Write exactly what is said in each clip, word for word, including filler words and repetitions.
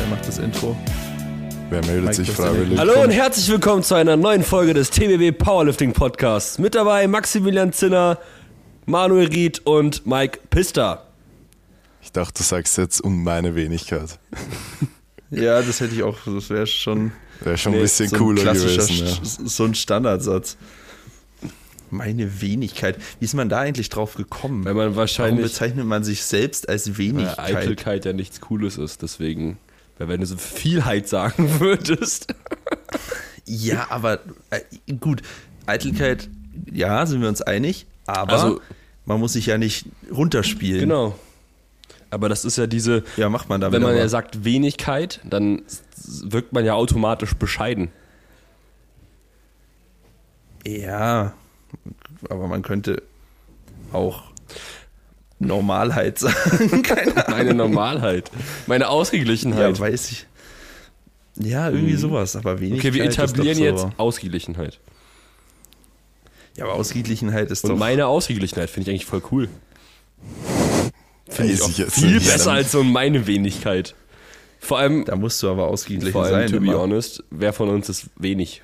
Wer macht das Intro? Wer meldet Mike, sich das freiwillig? Hallo und herzlich willkommen zu einer neuen Folge des T B W Powerlifting Podcasts. Mit dabei Maximilian Zinner, Manuel Ried und Mike Pista. Ich dachte, du sagst jetzt um meine Wenigkeit. Ja, das hätte ich auch, das wäre schon, Wäre schon Nee, ein bisschen so ein cooler klassischer, gewesen. Ja. Sch- so ein Standardsatz. Meine Wenigkeit. Wie ist man da eigentlich drauf gekommen? Weil man Warum wahrscheinlich bezeichnet man sich selbst als äh, Wenigkeit? Eitelkeit ja nichts Cooles ist. Deswegen, weil wenn du so Vielheit sagen würdest. Ja, aber äh, gut, Eitelkeit, ja, sind wir uns einig, aber Also- man muss sich ja nicht runterspielen. Genau. Aber das ist ja diese, Ja, macht man damit wenn man aber. ja sagt Wenigkeit, dann wirkt man ja automatisch bescheiden. Ja, aber man könnte auch Normalheit sagen. Keine Ahnung. Meine Normalheit, meine Ausgeglichenheit. Ja, weiß ich. Ja, irgendwie Mhm. sowas, aber Wenigkeit Okay, wir etablieren ist doch jetzt so. Ausgeglichenheit. Ja, aber Ausgeglichenheit ist Und doch... meine Ausgeglichenheit finde ich eigentlich voll cool. Finde ich Weiß auch ich jetzt viel nicht. besser Ja, dann- als so meine Wenigkeit. Vor allem, Da musst du aber ausgeglichen vor allem sein. to be immer. honest, wer von uns ist wenig?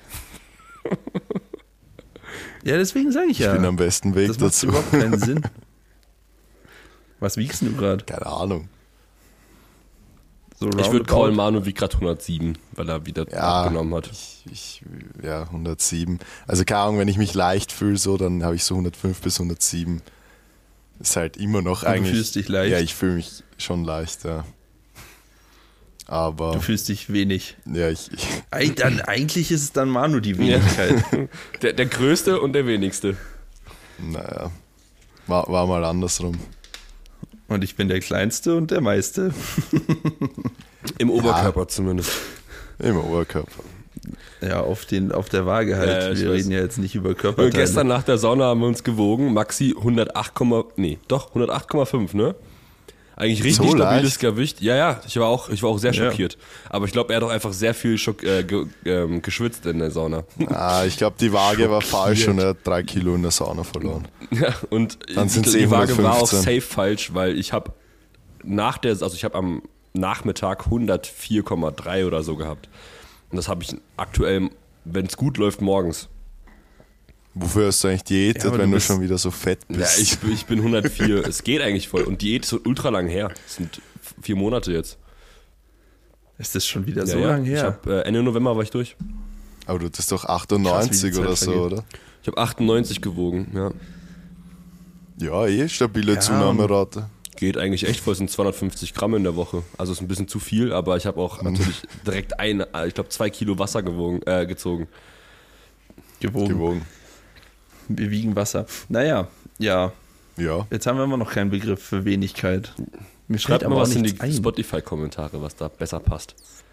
Ja, deswegen sage ich Ich ja. bin am besten Weg das macht dazu. überhaupt keinen Sinn. Was wiegst du gerade? Keine Ahnung. So Ich würde roundabout? callen, Manu wiegt gerade hundertsieben, weil er wieder Ja, abgenommen hat. Ich, ich, ja, hundertsieben. Also keine Ahnung, wenn ich mich leicht fühle, so, dann habe ich so hundertfünf bis hundertsieben. Ist halt immer noch Und eigentlich. Du fühlst dich leicht. Ja, ich fühle mich schon leicht, ja. Aber, Du fühlst dich wenig. ja, ich, ich Eig dann, eigentlich ist es dann Manu die Wenigkeit. Der, der größte und der wenigste. naja, war, war mal andersrum. Und ich bin der Kleinste und der Meiste. Im Oberkörper zumindest. Im Oberkörper. Ja, auf, den, auf der Waage halt. Ja, ja, ich Wir weiß. reden ja jetzt nicht über Und Körperteile. gestern nach der Sauna haben wir uns gewogen. Maxi hundertacht, nee, doch hundertacht Komma fünf, ne? Eigentlich richtig So stabiles leicht? Gewicht. Ja, ja, ich war auch, ich war auch sehr Ja. schockiert. Aber ich glaube, er hat auch einfach sehr viel schock, äh, ge, ähm, geschwitzt in der Sauna. Ah, ich glaube, die Waage war falsch und er hat drei Kilo in der Sauna verloren. Ja, und Dann die, sind's die eh Waage war auch hundertfünfzehn. safe falsch, weil ich habe nach der, also ich habe am Nachmittag hundertvier Komma drei oder so gehabt. Und das habe ich aktuell, wenn es gut läuft, morgens. Wofür hast du eigentlich diätet, Ja, aber wenn du du bist- schon wieder so fett bist? Ja, ich, ich bin hundertvier. Es geht eigentlich voll. Und Diät ist so ultra lang her. Das sind vier Monate jetzt. Ist das schon wieder Ja, so ja. lange Ich her? hab, äh, Ende November war ich durch. Aber du hattest doch Krass, achtundneunzig wie die oder Zeit so, vergeht. oder? Ich habe achtundneunzig gewogen. Ja. Ja, eh, stabile Ja, Zunahmerate. Geht eigentlich echt voll. Es sind zweihundertfünfzig Gramm in der Woche. Also ist ein bisschen zu viel, aber ich habe auch natürlich direkt ein, äh, ich glaube zwei Kilo Wasser gewogen, äh, gezogen. Gewogen. Gewogen. Wir wiegen Wasser. Naja, ja. Ja. Jetzt haben wir immer noch keinen Begriff für Wenigkeit. Mir Schreibt fällt mal aber was auch in nichts die ein. Spotify-Kommentare, was da besser passt.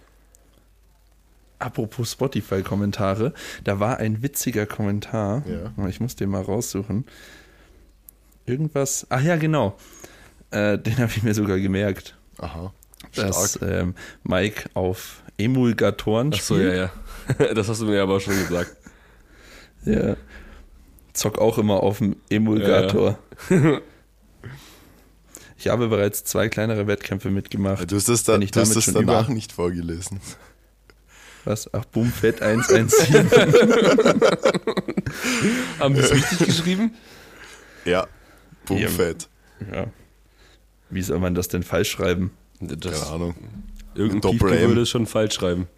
Apropos Spotify-Kommentare, da war ein witziger Kommentar. Ja. Ich muss den mal raussuchen. Irgendwas. Ach ja, genau. Äh, den habe ich mir sogar gemerkt. Aha. Dass Stark. ähm, Mike auf Emulgatoren Ach so, spielt. ja, ja. Das hast du mir aber schon gesagt. Ja. Zock auch immer auf dem Emulgator. Ich habe bereits zwei kleinere Wettkämpfe mitgemacht. Du hast das, da, Wenn ich du hast damit das schon danach über- nicht vorgelesen. Was? Ach, Boomfett eins eins sieben. Haben die es richtig geschrieben? Ja. Boomfett. Ja. Wie soll man das denn falsch schreiben? Das, Keine Ahnung. irgendein Doppel Piefke M. würde es schon falsch schreiben.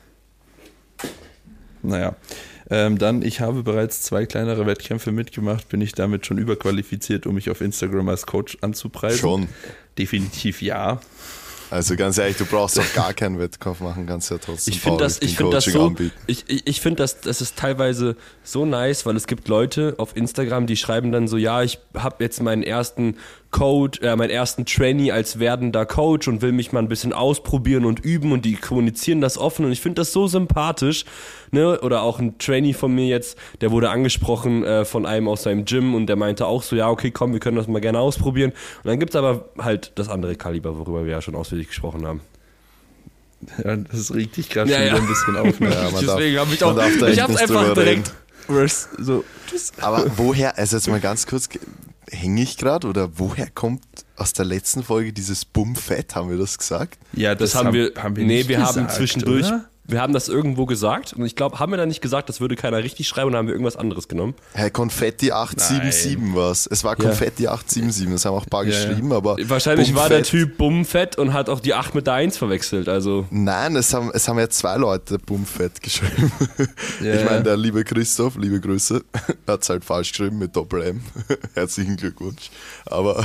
Naja. Ähm, dann, ich habe bereits zwei kleinere Wettkämpfe mitgemacht, bin ich damit schon überqualifiziert, um mich auf Instagram als Coach anzupreisen? Schon. Definitiv ja. Also ganz ehrlich, du brauchst doch gar keinen Wettkampf machen, kannst ja trotzdem Ich finde das, ich find das Powerlifting-Coaching so, anbieten. ich, ich, ich finde das, das ist teilweise so nice, weil es gibt Leute auf Instagram, die schreiben dann so, ja, ich habe jetzt meinen ersten Coach, äh, meinen ersten Trainee als werdender Coach und will mich mal ein bisschen ausprobieren und üben und die kommunizieren das offen und ich finde das so sympathisch, ne? Oder auch ein Trainee von mir jetzt, der wurde angesprochen äh, von einem aus seinem Gym und der meinte auch so, ja, okay, komm, wir können das mal gerne ausprobieren. Und dann gibt's aber halt das andere Kaliber, worüber wir ja schon ausführlich gesprochen haben. Ja, das regt dich gerade Ja, schon ja. wieder ein bisschen auf. Ne? Ja, man darf- Deswegen habe ich man auch, darf da ich echt hab's nicht einfach drüber direkt so, tschüss. Aber woher, also jetzt mal ganz kurz, hänge ich gerade oder woher kommt aus der letzten Folge dieses Bummfett, haben wir das gesagt? Ja, Das, haben, wir, haben wir nee, nicht wir gesagt, haben zwischendurch, oder? wir haben das irgendwo gesagt und ich glaube, haben wir da nicht gesagt, das würde keiner richtig schreiben und haben wir irgendwas anderes genommen? Hey, Konfetti acht sieben sieben war es. Es war Ja. Konfetti acht sieben sieben, das haben auch ein paar Ja, ja. geschrieben, aber Wahrscheinlich war der Bummfett- Typ Bummfett und hat auch die acht mit der eins verwechselt, also. Nein, es haben, es haben ja zwei Leute Bummfett geschrieben. Ja, ich meine, ja. der liebe Christoph, liebe Grüße, hat es halt falsch geschrieben mit Doppel-M. Herzlichen Glückwunsch. Aber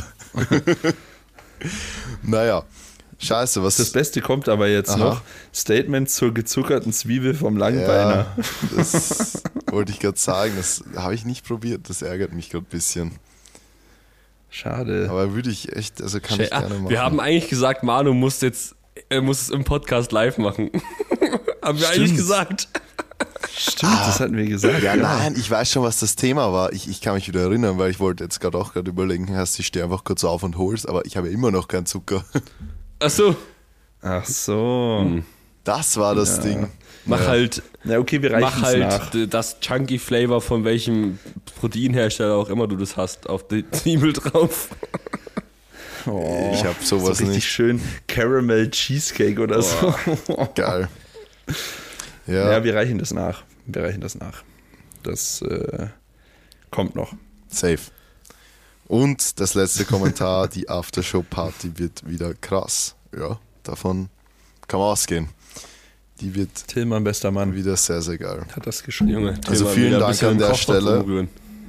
naja, scheiße, was Das Beste kommt aber jetzt Aha. noch. Statement zur gezuckerten Zwiebel vom Langbeiner. Ja, das wollte ich gerade sagen, das habe ich nicht probiert, das ärgert mich gerade ein bisschen. Schade. Aber würde ich echt, also kann ich Ah, gerne machen. wir haben eigentlich gesagt, Manu muss jetzt, er muss es im Podcast live machen. haben wir eigentlich Stimmt. gesagt. Stimmt, das hatten wir gesagt. Ja, nein, ich weiß schon, was das Thema war. Ich, ich kann mich wieder erinnern, weil ich wollte jetzt gerade auch gerade überlegen, heißt, ich stehe einfach kurz auf und hol's, aber ich habe ja immer noch keinen Zucker. Ach so, Ach so. Das war das Ja. Ding. mach Ja. halt, Na okay, wir reichen mach es halt nach. d- das Chunky Flavor von welchem Proteinhersteller auch immer du das hast, auf die Zwiebel drauf. Oh, Ich hab sowas so richtig nicht. schön Caramel Cheesecake oder so. Geil. Ja, Ja, wir reichen das nach. Wir reichen das nach. Das äh, kommt noch. safe. Und das letzte Kommentar, die Aftershow-Party wird wieder krass. Ja, davon kann man ausgehen. Die wird Tillmann, bester Mann, wieder sehr, sehr geil. hat das geschrieben. Junge, Also Thema vielen wieder ein Dank bisschen an im der Kochtopf Stelle. rumrühren.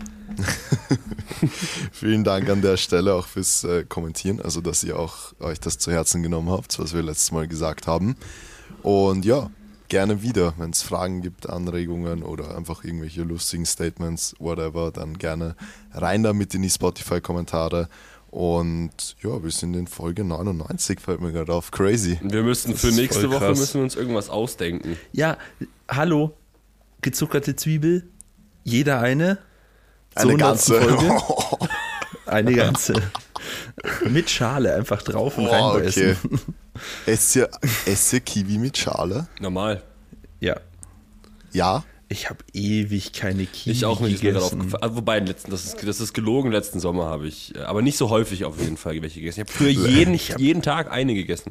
Vielen Dank an der Stelle auch fürs äh, Kommentieren, also dass ihr auch euch das zu Herzen genommen habt, was wir letztes Mal gesagt haben. Und ja, gerne wieder, wenn es Fragen gibt, Anregungen oder einfach irgendwelche lustigen Statements, whatever, dann gerne rein damit in die Spotify-Kommentare. Und ja, wir sind in Folge neunundneunzig, fällt mir gerade auf. Crazy. Wir müssen Das für ist nächste voll Woche krass. müssen wir uns irgendwas ausdenken. Ja, hallo, gezuckerte Zwiebel, jeder eine. Eine So ganze. Folge. Eine ganze. Mit Schale einfach drauf und Boah, reinbeißen. okay. Esst ihr, esst ihr Kiwi mit Schale? Normal. Ja, Ja. ich habe ewig keine Kiwi Ich auch nicht, ist mir gerade gegessen. aufgefallen. Ah, Wobei, letzten, das, ist, das ist gelogen, letzten Sommer habe ich, äh, aber nicht so häufig auf jeden Fall welche gegessen. Ich habe früher jeden, jeden Tag eine gegessen.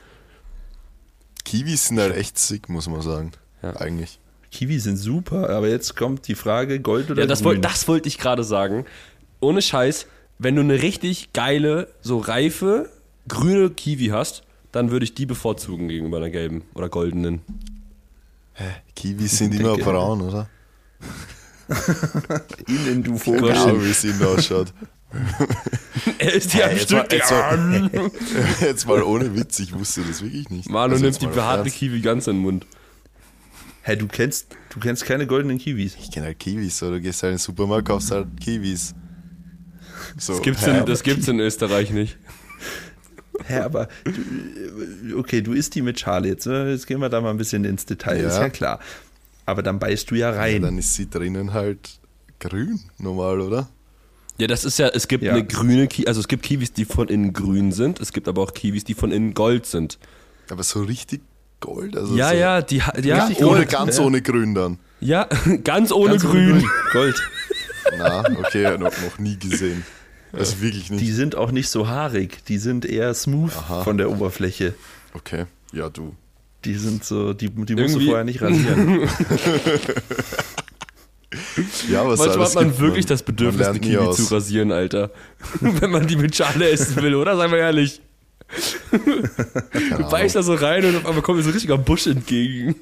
Kiwis sind halt echt sick, muss man sagen. Ja. Eigentlich. Kiwi sind super, aber jetzt kommt die Frage, Gold oder Ja, das grün? wollte das wollte ich gerade sagen. Ohne Scheiß, wenn du eine richtig geile, so reife, grüne Kiwi hast, dann würde ich die bevorzugen gegenüber einer gelben oder goldenen. Kiwis sind Ich immer denke- braun, oder? Innen, du Vogel. Egal, wie es ihnen ausschaut. Er ist die Hey, am jetzt Stück. mal- jetzt mal- Jetzt mal ohne Witz, ich wusste das wirklich nicht. Manu Also nimmt jetzt die mal behaarte ernst. Kiwi ganz in den Mund. Hä, du kennst, du kennst keine goldenen Kiwis. Ich kenne halt Kiwis, oder du gehst halt in den Supermarkt, kaufst halt Kiwis. So, Das gibt's, hä? in, das gibt's in Österreich nicht. Hä, aber du, okay, du isst die mit Schale jetzt. Ne? Jetzt gehen wir da mal ein bisschen ins Detail, Ja. ist ja klar. Aber dann beißt du ja Ja, rein. dann ist sie drinnen halt grün, normal, oder? Ja, das ist ja, es gibt Ja. eine grüne Kiwi, also es gibt Kiwis, die von innen grün sind, es gibt aber auch Kiwis, die von innen gold sind. Aber so richtig Gold? Also Ja, so ja, die, ha- ja, Richtig Ohne Gold, ganz ja. ohne Grün dann. ja, ganz ohne Ganz grün. Gold. Na, okay, noch, noch nie gesehen. Also wirklich nicht. Die sind auch nicht so haarig, die sind eher smooth Aha. von der Oberfläche. Okay, ja du. Die sind so, die, die musst du Irgendwie- vorher nicht rasieren. Ja, was Manchmal alles hat man gibt, wirklich das man Bedürfnis, eine lernt nie Kiwi aus. zu rasieren, Alter. Wenn man die mit Schale essen will, oder? Seien wir ehrlich. Du beißt da so rein und auf einmal kommt mir so ein richtiger Busch entgegen.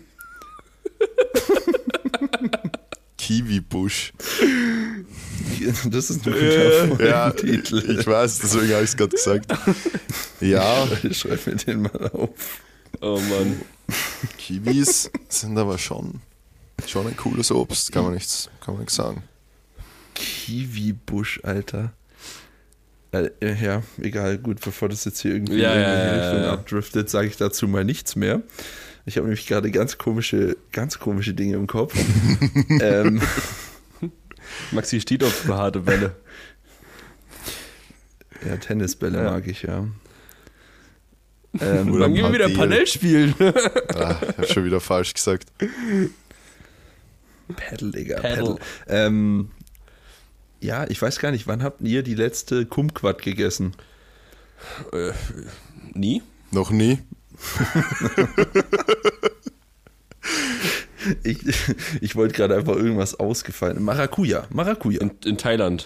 Kiwi-Busch. Das ist ein Äh, guter Ja, Titel. ich weiß, deswegen habe ich es gerade gesagt. Ja, Schreib mir den mal auf. Oh Mann. Kiwis sind aber schon, schon ein cooles Obst, kann man nichts, kann man nichts sagen. Kiwi-Busch, Alter. Äh, ja, egal, gut, bevor das jetzt hier irgendwie Ja, in ja, irgendeine ja, Richtung ja. abdriftet, sage ich dazu mal nichts mehr. Ich habe nämlich gerade ganz komische, ganz komische Dinge im Kopf. ähm, Maxi steht auf behaarte Bälle. ja, Tennisbälle Ja. mag ich, ja. Ähm, Oder Dann gehen wir wieder Padel. Panel spielen. Ah, ich habe schon wieder falsch gesagt. Paddle, Digga, Paddle. Paddle. Ähm, Ja, ich weiß gar nicht, wann habt ihr die letzte Kumquat gegessen? Äh, nie? Noch nie? Ich, ich wollte gerade einfach irgendwas ausgefallen. Maracuja, Maracuja. In, in Thailand.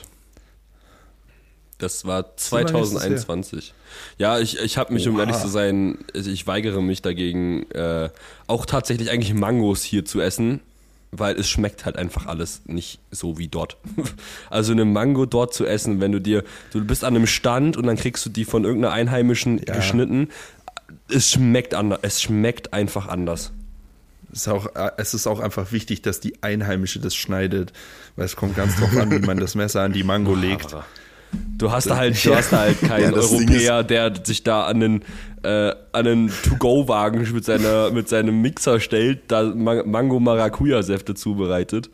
Das war zwanzig einundzwanzig. Ja, ich, ich habe mich, um Oha. ehrlich zu sein, ich weigere mich dagegen, äh, auch tatsächlich eigentlich Mangos hier zu essen, weil es schmeckt halt einfach alles nicht so wie dort. Also eine Mango dort zu essen, wenn du dir, du bist an einem Stand und dann kriegst du die von irgendeiner Einheimischen Ja. geschnitten, es schmeckt anders, es schmeckt einfach anders. Es ist, auch, es ist auch einfach wichtig, dass die Einheimische das schneidet, weil es kommt ganz drauf an, wie man das Messer an die Mango legt. Du hast da halt, du hast da halt keinen Ja, das Ding Europäer, der sich da an einen, äh, an einen To-Go-Wagen mit, seiner, mit seinem Mixer stellt, da Ma- Mango-Maracuja-Säfte zubereitet.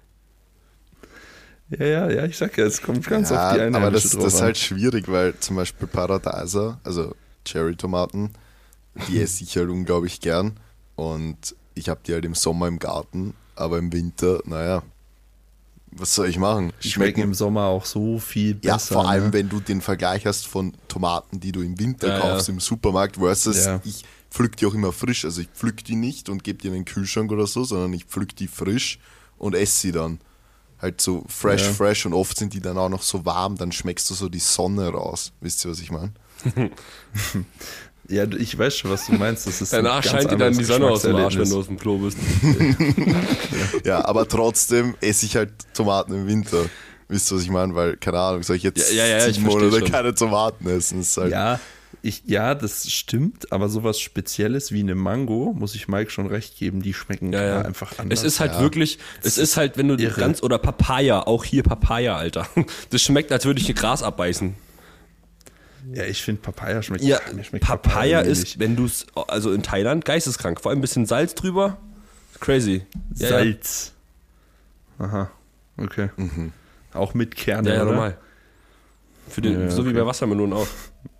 Ja, ja, ja, ich sag ja, es kommt ganz Ja, auf die Einheimische aber das, drauf das ist an. halt schwierig, weil zum Beispiel Paradiser, also Cherry-Tomaten, die esse ich halt unglaublich gern und ich habe die halt im Sommer im Garten, aber im Winter, naja, was soll ich machen? Die schmecken im Sommer auch so viel besser. Ja, vor allem, ne? wenn du den Vergleich hast von Tomaten, die du im Winter Ja, kaufst ja. im Supermarkt, versus Ja. ich pflück die auch immer frisch. Also ich pflück die nicht und gebe die in den Kühlschrank oder so, sondern ich pflück die frisch und esse sie dann. Halt so fresh, Ja. fresh und oft sind die dann auch noch so warm, dann schmeckst du so die Sonne raus. Wisst ihr, was ich meine? Ja, du- ich weiß schon, was du meinst. Das ist ein Danach ganz scheint dir dann anderes die Sonne aus dem Arsch, wenn Geschmackserlebnis. du aus dem Klo bist. Ja, aber trotzdem esse ich halt Tomaten im Winter. Wisst ihr, was ich meine? Weil, keine Ahnung, soll ich jetzt Ja, ja, ja, ich sieben versteh Monate schon. keine Tomaten essen? Das ist halt, Ja, ich, ja, das stimmt, aber sowas Spezielles wie eine Mango, muss ich Mike schon recht geben, die schmecken Ja, ja. einfach anders. Es ist halt Ja. wirklich, es ist halt, wenn du irre. ganz, oder Papaya, auch hier Papaya, Alter. Das schmeckt, als würde ich ein Gras abbeißen. Ja, ich finde Papaya schmeckt, Ja, mir schmeckt Papaya irgendwie ist, nicht. wenn du es, also in Thailand, geisteskrank. Vor allem ein bisschen Salz drüber. Crazy. Ja, ja. Salz. Aha, okay. Auch mit Kernen, Ja, ja, oder? normal. Für den, Ja, so wie okay. bei Wassermelonen auch.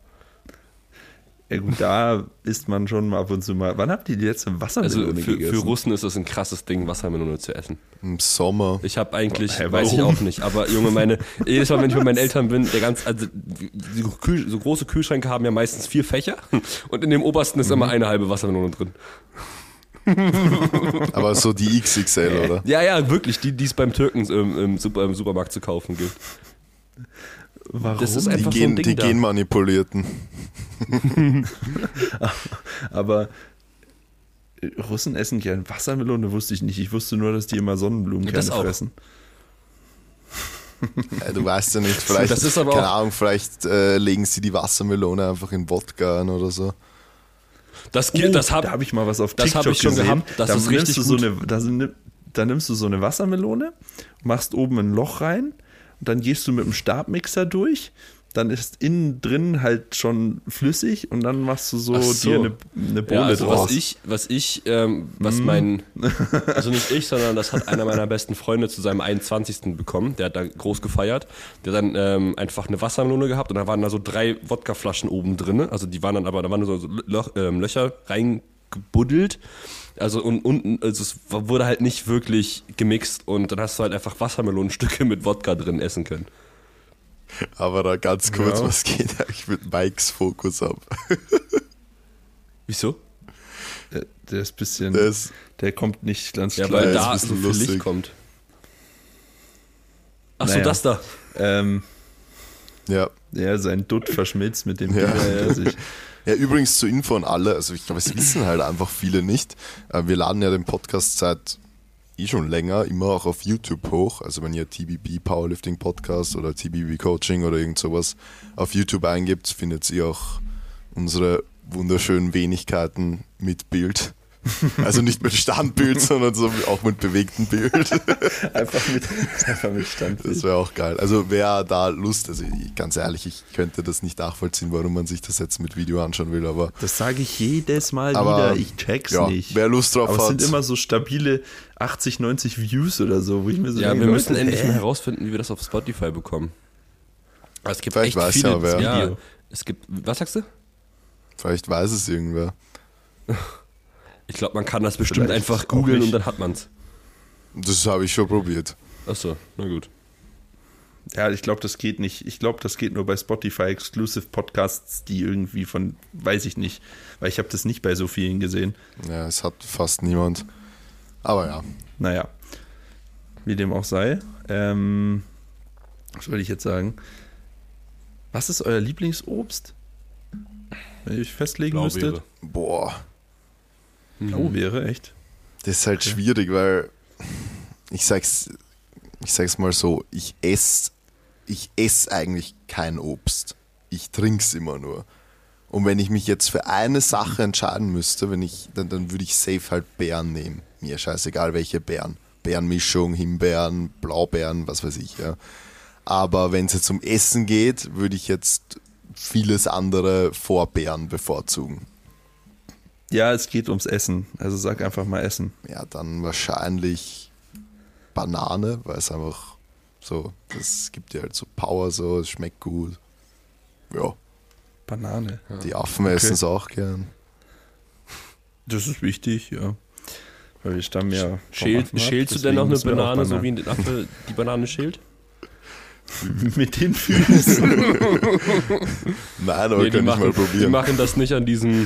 Ja gut, da isst man schon mal ab und zu mal. Wann habt ihr die letzte Wassermelone Also für, gegessen? für Russen ist das ein krasses Ding, Wassermelone zu essen. im Sommer. Ich habe eigentlich, Hä, weiß ich warum? auch nicht, aber Junge, meine, jedes Mal, wenn ich mit meinen Eltern bin, der ganz, also so, Kühl, so große Kühlschränke haben ja meistens vier Fächer und in dem obersten ist immer eine halbe Wassermelone drin. Aber so die X X L, oder? Ja, ja, wirklich, die, die es beim Türken im, im, Super, im Supermarkt zu kaufen gibt. Warum? Das ist Die, einfach so gen, ein Ding die da. genmanipulierten. Aber äh, Russen essen gern Wassermelone, wusste ich nicht. Ich wusste nur, dass die immer Sonnenblumenkerne Das auch. fressen. Ja, du weißt ja nicht, vielleicht, Das ist aber keine auch- Ahnung, vielleicht äh, legen sie die Wassermelone einfach in Wodka ein oder so. Das, geht, das da hab, habe ich mal was auf das TikTok hab ich schon gesehen. gehabt. Das da ist nimmst richtig du so gut. eine, da, nimm- da nimmst du so eine Wassermelone, machst oben ein Loch rein und dann gehst du mit dem Stabmixer durch. Dann ist innen drin halt schon flüssig und dann machst du so, Ach so. dir eine, eine Bohle ja, also draus. was ich, was ich, ähm, was mein, also nicht ich, sondern das hat einer meiner besten Freunde zu seinem einundzwanzigsten bekommen. Der hat da groß gefeiert. Der hat dann ähm, einfach eine Wassermelone gehabt und da waren da so drei Wodkaflaschen oben drin. Also die waren dann aber, da waren so Loch, ähm, Löcher reingebuddelt. Also und unten, also es wurde halt nicht wirklich gemixt und dann hast du halt einfach Wassermelonenstücke mit Wodka drin essen können. Aber da ganz kurz, Ja. was geht eigentlich mit Mikes Fokus ab? Wieso? Der, der ist ein bisschen, Der ist, der kommt nicht ganz Ja, klar. weil ist da ein so bisschen viel Licht lustig. kommt. Ach so, Naja. das da. Ähm, ja. ja, sein Dutt verschmilzt mit dem Ja. Bier hinter sich. Ja, übrigens zur Info an alle, also ich glaube, es wissen halt einfach viele nicht. Äh, Wir laden ja den Podcast seit eh schon länger immer auch auf YouTube hoch. Also wenn ihr T B B Powerlifting Podcast oder T B B Coaching oder irgend sowas auf YouTube eingibt, findet ihr auch unsere wunderschönen Wenigkeiten mit Bild. Also nicht mit Standbild, sondern so auch mit bewegtem Bild. Einfach mit, einfach mit Standbild. Das wäre auch geil. Also wer da Lust, also ich, ganz ehrlich, ich könnte das nicht nachvollziehen, warum man sich das jetzt mit Video anschauen will, aber Das sage ich jedes Mal Aber, wieder. Ich check's ja, nicht. wer Lust drauf Aber es hat. sind immer so stabile achtzig, neunzig Views oder so, wo ich mir so Ja, denke, wir müssen Leute, endlich hä? mal herausfinden, wie wir das auf Spotify bekommen. Aber es gibt Vielleicht echt weiß viele, ja wer. ja, Video. es gibt, was sagst du? vielleicht weiß es irgendwer. Ich glaube, man kann das bestimmt Vielleicht einfach auch googeln nicht. und dann hat man's. Das habe ich schon probiert. Achso, na gut. Ja, ich glaube, das geht nicht. Ich glaube, das geht nur bei Spotify Exclusive Podcasts, die irgendwie von, weiß ich nicht, weil ich habe das nicht bei so vielen gesehen. Ja, es hat fast niemand. Aber ja. Naja, wie dem auch sei. Ähm, was wollte ich jetzt sagen? Was ist euer Lieblingsobst? Wenn ihr euch festlegen Blaubeere. müsstet. Boah, Blaubeere, echt? das ist halt schwierig, weil ich sag's, ich sag's mal so, ich esse ich ess eigentlich kein Obst. Ich trink's immer nur. Und wenn ich mich jetzt für eine Sache entscheiden müsste, wenn ich, dann, dann würde ich safe halt Beeren nehmen. Mir scheißegal welche Beeren. Beerenmischung, Himbeeren, Blaubeeren, was weiß ich, ja. Aber wenn es jetzt um Essen geht, würde ich jetzt vieles andere vor Beeren bevorzugen. Ja, es geht ums Essen. Also sag einfach mal Essen. Ja, dann wahrscheinlich Banane, weil es einfach so, das gibt dir halt so Power, so, es schmeckt gut. Ja, Banane. die Affen essen es auch gern. Das ist wichtig, ja. Weil wir stammen ja. vom Schäl, Affen ab, schälst du deswegen denn noch eine müssen wir Banane, so Banane- wie ein Affe die Banane schält? Mit den Füßen. Nein, aber Nee, die, kann ich machen, mal die probieren. machen das nicht an diesem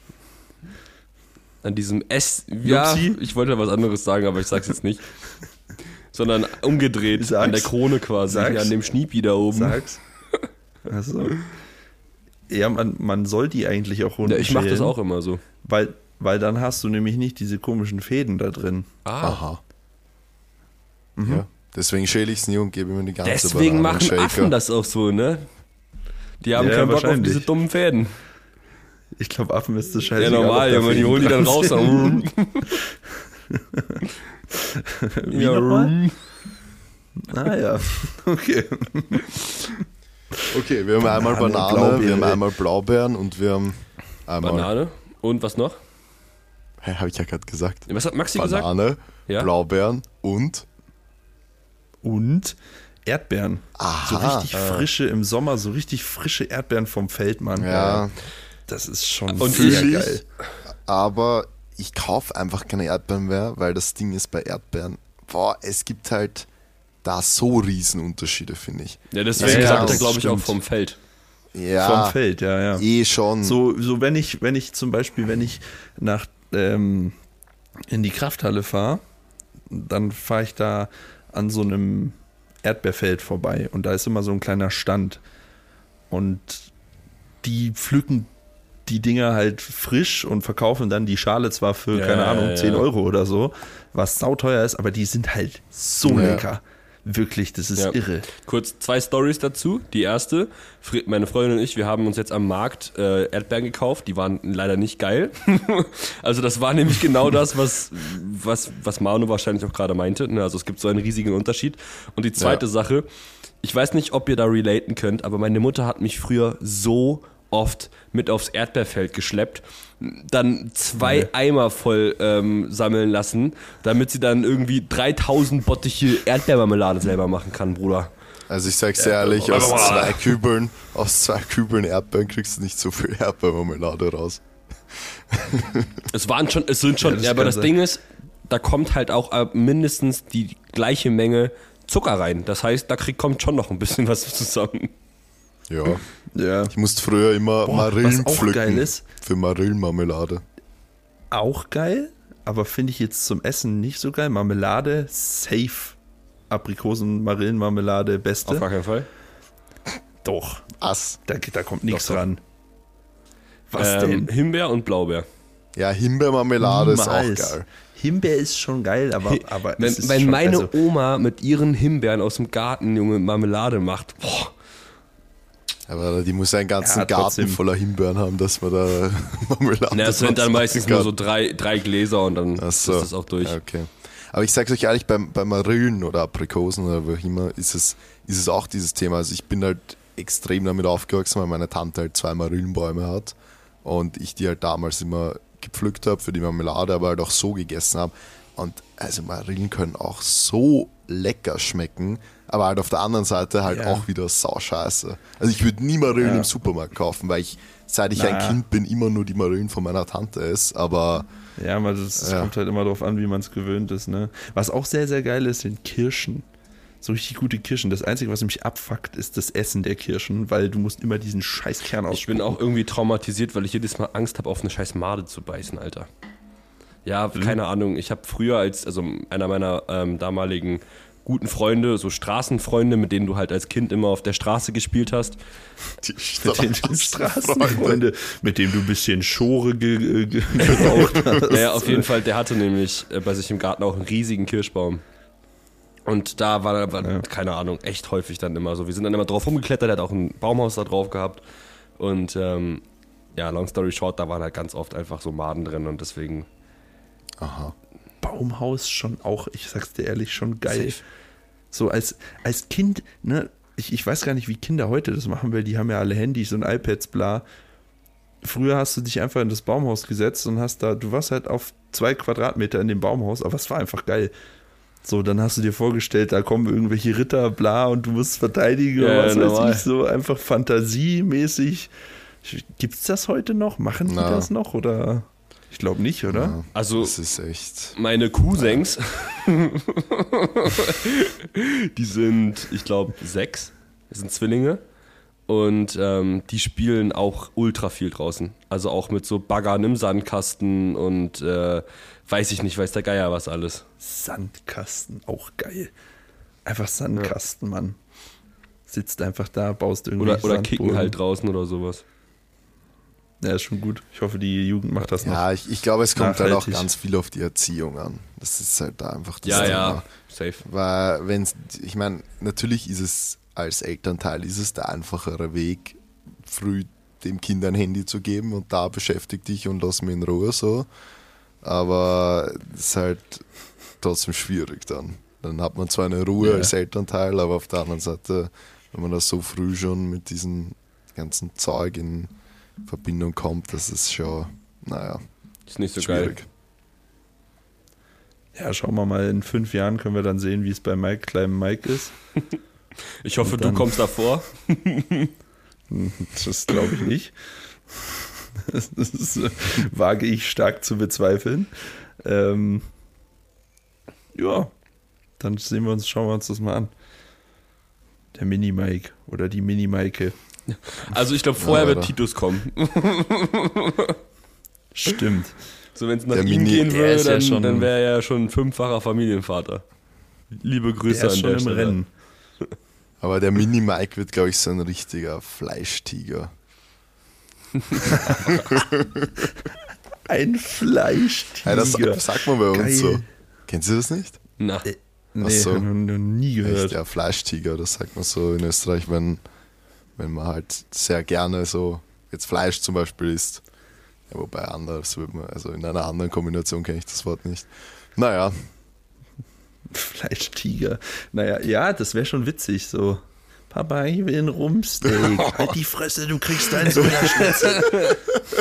an diesem Ess... Ja, Jupsi? ich wollte was anderes sagen, aber ich sag's jetzt nicht. Sondern umgedreht, Sag's. an der Krone quasi, Sag's. hier an dem Schniepi da oben. Sag's. Also. Ja, man, man soll die eigentlich auch runter Ja, ich mach das auch immer so. Weil, weil dann hast du nämlich nicht diese komischen Fäden da drin. Ah, Aha. Ja, deswegen schäle ich es nie und gebe mir die ganze deswegen Banane machen Shaker. Affen das auch so, ne? Die haben Ja, keinen Bock auf wahrscheinlich. diese dummen Fäden. Ich glaube, Affen ist das Ja, scheiße. normal, Junge, die holen die dann raus. Dann, Wie ja, nochmal? Ah ja, okay. Okay, wir haben einmal Banane, Banane, Blaubeere. wir haben einmal Blaubeeren und wir haben einmal... Banane. Und was noch? Hä, habe ich ja gerade gesagt. Was hat Maxi gesagt? Banane, Ja. Blaubeeren und... Und Erdbeeren. Aha. So richtig frische, im Sommer so richtig frische Erdbeeren vom Feldmann. Ja, Das ist schon Und sehr ich- geil. aber ich kaufe einfach keine Erdbeeren mehr, weil das Ding ist bei Erdbeeren, boah, es gibt halt da so Riesenunterschiede, finde ich. Ja, deswegen Ja, sagt er, das glaube ich, auch stimmt. vom Feld. Ja, Vom Feld, ja, ja. eh schon. So, so wenn ich, wenn ich zum Beispiel, wenn ich nach ähm, in die Krafthalle fahre, dann fahre ich da an so einem Erdbeerfeld vorbei und da ist immer so ein kleiner Stand und die pflücken die Dinger halt frisch und verkaufen dann die Schale zwar für, Ja, keine ja, Ahnung, ja. zehn Euro oder so, was sauteuer ist, aber die sind halt so Ja. lecker. Wirklich, das ist Ja. irre. Kurz zwei Stories dazu. Die erste, Fre- meine Freundin und ich, wir haben uns jetzt am Markt äh, Erdbeeren gekauft. Die waren leider nicht geil. Also das war nämlich genau das, was, was, was Manu wahrscheinlich auch gerade meinte. Ne, Also es gibt so einen riesigen Unterschied. Und die zweite Ja. Sache, ich weiß nicht, ob ihr da relaten könnt, aber meine Mutter hat mich früher so oft mit aufs Erdbeerfeld geschleppt, dann zwei Nee. Eimer voll ähm, sammeln lassen, damit sie dann irgendwie dreitausend Bottiche Erdbeermarmelade selber machen kann, Bruder. Also ich sag's dir ehrlich, aus zwei Kübeln, aus zwei Kübeln Erdbeeren kriegst du nicht so viel Erdbeermarmelade raus. Es waren schon, es sind schon, Ja, das ja, aber kann das sein. Ding ist, da kommt halt auch äh, mindestens die gleiche Menge Zucker rein. Das heißt, da krieg, kommt schon noch ein bisschen was zusammen. Ja, Ja. ich musste früher immer Boah, Marillen was auch pflücken geil ist. für Marillenmarmelade. Auch geil, aber finde ich jetzt zum Essen nicht so geil. Marmelade, safe. Aprikosen, Marillenmarmelade, Auf beste. gar keinen Fall. Doch, Ass. da, da kommt nichts Doch, doch. ran. Was Ähm, denn? Himbeer und Blaubeer. Ja, Himbeermarmelade ist auch Niemals. geil. Himbeer ist schon geil, aber, aber Wenn, es ist wenn schon, meine also, Oma mit ihren Himbeeren aus dem Garten, Junge, Marmelade macht, boah, Aber die muss einen ganzen Ja, Garten trotzdem. voller Himbeeren haben, dass man da Marmelade na, es sind dann draus meistens machen nur kann. so drei, drei Gläser und dann Ach ist so. das auch durch. Ja, okay. Aber ich sag's euch ehrlich, bei, bei Marillen oder Aprikosen oder wo auch immer, ist es, ist es auch dieses Thema. Also ich bin halt extrem damit aufgewachsen, weil meine Tante halt zwei Marillenbäume hat und ich die halt damals immer gepflückt habe für die Marmelade, aber halt auch so gegessen habe. Und also Marillen können auch so lecker schmecken, aber halt auf der anderen Seite halt Ja. auch wieder sauscheiße. Also ich würde nie Marillen Ja. im Supermarkt kaufen, weil ich, seit ich ein Na. Kind bin, immer nur die Marillen von meiner Tante esse, aber ja, aber das Ja. kommt halt immer darauf an, wie man es gewöhnt ist. Ne? Was auch sehr, sehr geil ist, sind Kirschen. So richtig gute Kirschen. Das Einzige, was mich abfuckt, ist das Essen der Kirschen, weil du musst immer diesen scheiß Kern ausspucken. Ich bin auch irgendwie traumatisiert, weil ich jedes Mal Angst habe, auf eine scheiß Made zu beißen, Alter. Ja, mhm. keine Ahnung. Ich habe früher als, also einer meiner ähm, damaligen guten Freunde, so Straßenfreunde, mit denen du halt als Kind immer auf der Straße gespielt hast. Die Straßenfreunde, Straßenfreunde, mit dem du ein bisschen Schore ge- ge- geraucht hast. Naja, auf jeden Fall, der hatte nämlich äh, bei sich im Garten auch einen riesigen Kirschbaum. Und da war, war ja. keine Ahnung, echt häufig dann immer so. Wir sind dann immer drauf rumgeklettert, er hat auch ein Baumhaus da drauf gehabt. Und ähm, ja, long story short, da waren halt ganz oft einfach so Maden drin und deswegen... Aha. Baumhaus schon auch, ich sag's dir ehrlich, schon geil. Safe. So als, als Kind, ne, ich, ich weiß gar nicht, wie Kinder heute das machen, weil die haben ja alle Handys und iPads, bla. Früher hast du dich einfach in das Baumhaus gesetzt und hast da, du warst halt auf zwei Quadratmeter in dem Baumhaus, aber es war einfach geil. So, dann hast du dir vorgestellt, da kommen irgendwelche Ritter, bla, und du musst verteidigen ja, oder was normal. weiß ich, so einfach fantasiemäßig. Gibt's das heute noch? Machen die Na. das noch, oder? Ich glaube nicht, oder? Ja, Also, das ist echt. Meine Cousins, die sind, ich glaube, sechs, das sind Zwillinge und ähm, die spielen auch ultra viel draußen. Also auch mit so Baggern im Sandkasten und äh, weiß ich nicht, weiß der Geier was alles. Sandkasten, auch geil. Einfach Sandkasten, ja. Mann. Sitzt einfach da, baust irgendwie Oder, oder kicken halt draußen oder sowas. Ja, ist schon gut. Ich hoffe, die Jugend macht das noch. Ja, ich, ich glaube, es kommt nachhaltig. halt auch ganz viel auf die Erziehung an. Das ist halt da einfach das Ja, Thema. ja, safe. Weil, wenn ich meine, natürlich ist es als Elternteil ist es der einfachere Weg, früh dem Kind ein Handy zu geben und da beschäftigt dich und lass mich in Ruhe so. Aber es ist halt trotzdem schwierig dann. Dann hat man zwar eine Ruhe ja. als Elternteil, aber auf der anderen Seite, wenn man da so früh schon mit diesem ganzen Zeug in Verbindung kommt, das ist schon, naja, Ist nicht so schwierig. geil. Ja, schauen wir mal, in fünf Jahren können wir dann sehen, wie es bei Mike, kleinem Mike ist. Ich hoffe, Und dann- du kommst davor. Das glaube ich nicht. Das ist, äh, wage ich stark zu bezweifeln. Ähm, ja, dann sehen wir uns, schauen wir uns das mal an. Der Mini-Mike oder die Mini-Maike. Also ich glaube, vorher Ja, wird oder? Titus kommen. Stimmt. So, wenn es nach Der ihm Mini- gehen der würde, ist ja dann, schon- dann wäre er ja schon ein fünffacher Familienvater. Liebe Grüße Der ist an schon der im Stelle. Rennen. Aber der Mini-Mike wird, glaube ich, so ein richtiger Fleischtiger. Ein Fleischtiger. Hey, das sagt, sagt man bei uns Geil. so. Kennst du das nicht? Na, Nee, Ach so. hab ich noch nie gehört. Echt, ja, Fleischtiger, das sagt man so in Österreich, wenn, wenn man halt sehr gerne so jetzt Fleisch zum Beispiel isst. Ja, wobei anders wird man, also in einer anderen Kombination kenne ich das Wort nicht. Naja, Fleischtiger. Naja, ja, das wäre schon witzig, so. Papa, ich will ein Rumpsteak. Halt die Fresse, du kriegst dein Sojaschnitzel.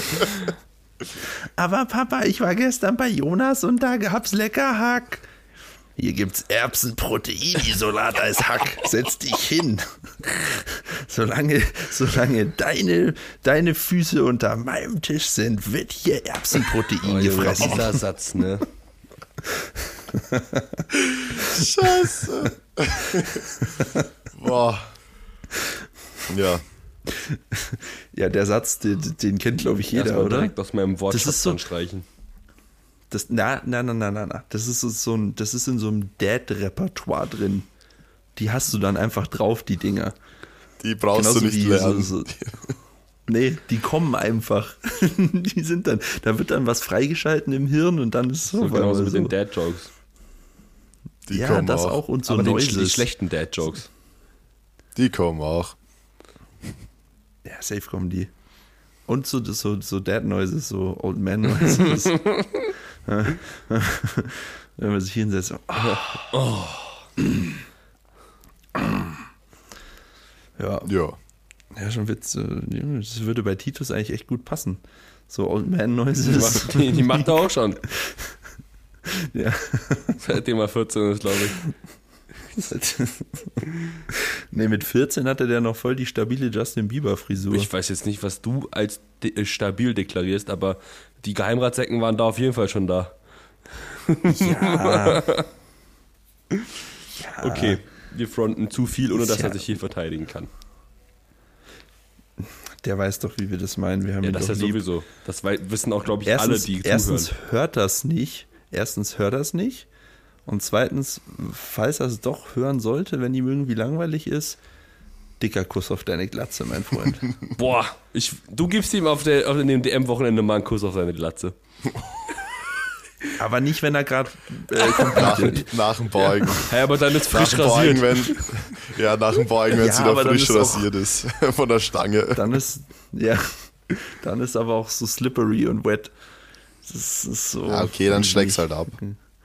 Aber Papa, ich war gestern bei Jonas und da gab's lecker Hack. Hier gibt's Erbsenprotein-Isolat als Hack. Setz dich hin. Solange, solange deine, deine Füße unter meinem Tisch sind, wird hier Erbsenprotein oh, Junge, gefressen. dieser Satz, ne? Scheiße. Boah. Ja, Ja, der Satz, den, den kennt, glaube ich, jeder, Erstmal oder? direkt aus meinem Wortschatz Das ist so- dann streichen. Das, na, na, na, na, na, na. Das ist so- so ein, das ist in so einem Dad-Repertoire drin. Die hast du dann einfach drauf, die Dinger. die brauchst Genauso du nicht wie lernen. so- so- Nee, die kommen einfach. Die sind dann, da wird dann was freigeschalten im Hirn und dann ist es So auf genauso einmal mit so. den Dad-Jokes. Die Ja, kommen das auch. auch und so Aber den, Noises. die schlechten Dad-Jokes. Die kommen auch. Ja, safe kommen die. Und so, so, so Dad-Noises, so Old Man-Noises. Wenn man sich hinsetzt. So, oh. Ja, Ja. ja, schon Witz. äh, Das würde bei Titus eigentlich echt gut passen. So Old Man Die Noises. macht, die, die macht er auch schon. Ja. Seitdem er vierzehn ist, glaube ich. Nee, mit vierzehn hatte der noch voll die stabile Justin Bieber Frisur. Ich weiß jetzt nicht, was du als de äh, stabil deklarierst, aber die Geheimratsecken waren da auf jeden Fall schon da. Ja. Ja. Okay. wir fronten zu viel, ohne dass Ja. er sich hier verteidigen kann. Der weiß doch, wie wir das meinen. Wir haben Ja, ihn das doch ist ja lieb. sowieso. Das wei- wissen auch, glaube ich, Erstens, alle, die erstens zuhören. hört das nicht. Erstens hört das nicht. Und zweitens, falls er es doch hören sollte, wenn ihm irgendwie langweilig ist, dicker Kuss auf deine Glatze, mein Freund. Boah, ich, du gibst ihm auf, der, auf dem D M-Wochenende mal einen Kuss auf seine Glatze. Aber nicht, wenn er gerade äh, Nach, komplett nach dem Beugen. Hey, aber dann ist Nach frisch dem Beugen, rasiert. wenn, ja, nach dem Beugen, wenn es Ja, wieder aber dann frisch ist auch- rasiert ist. Von der Stange. Dann ist, ja, dann ist aber auch so slippery und wet. Das ist so. Ja, okay, dann schläg's halt ab.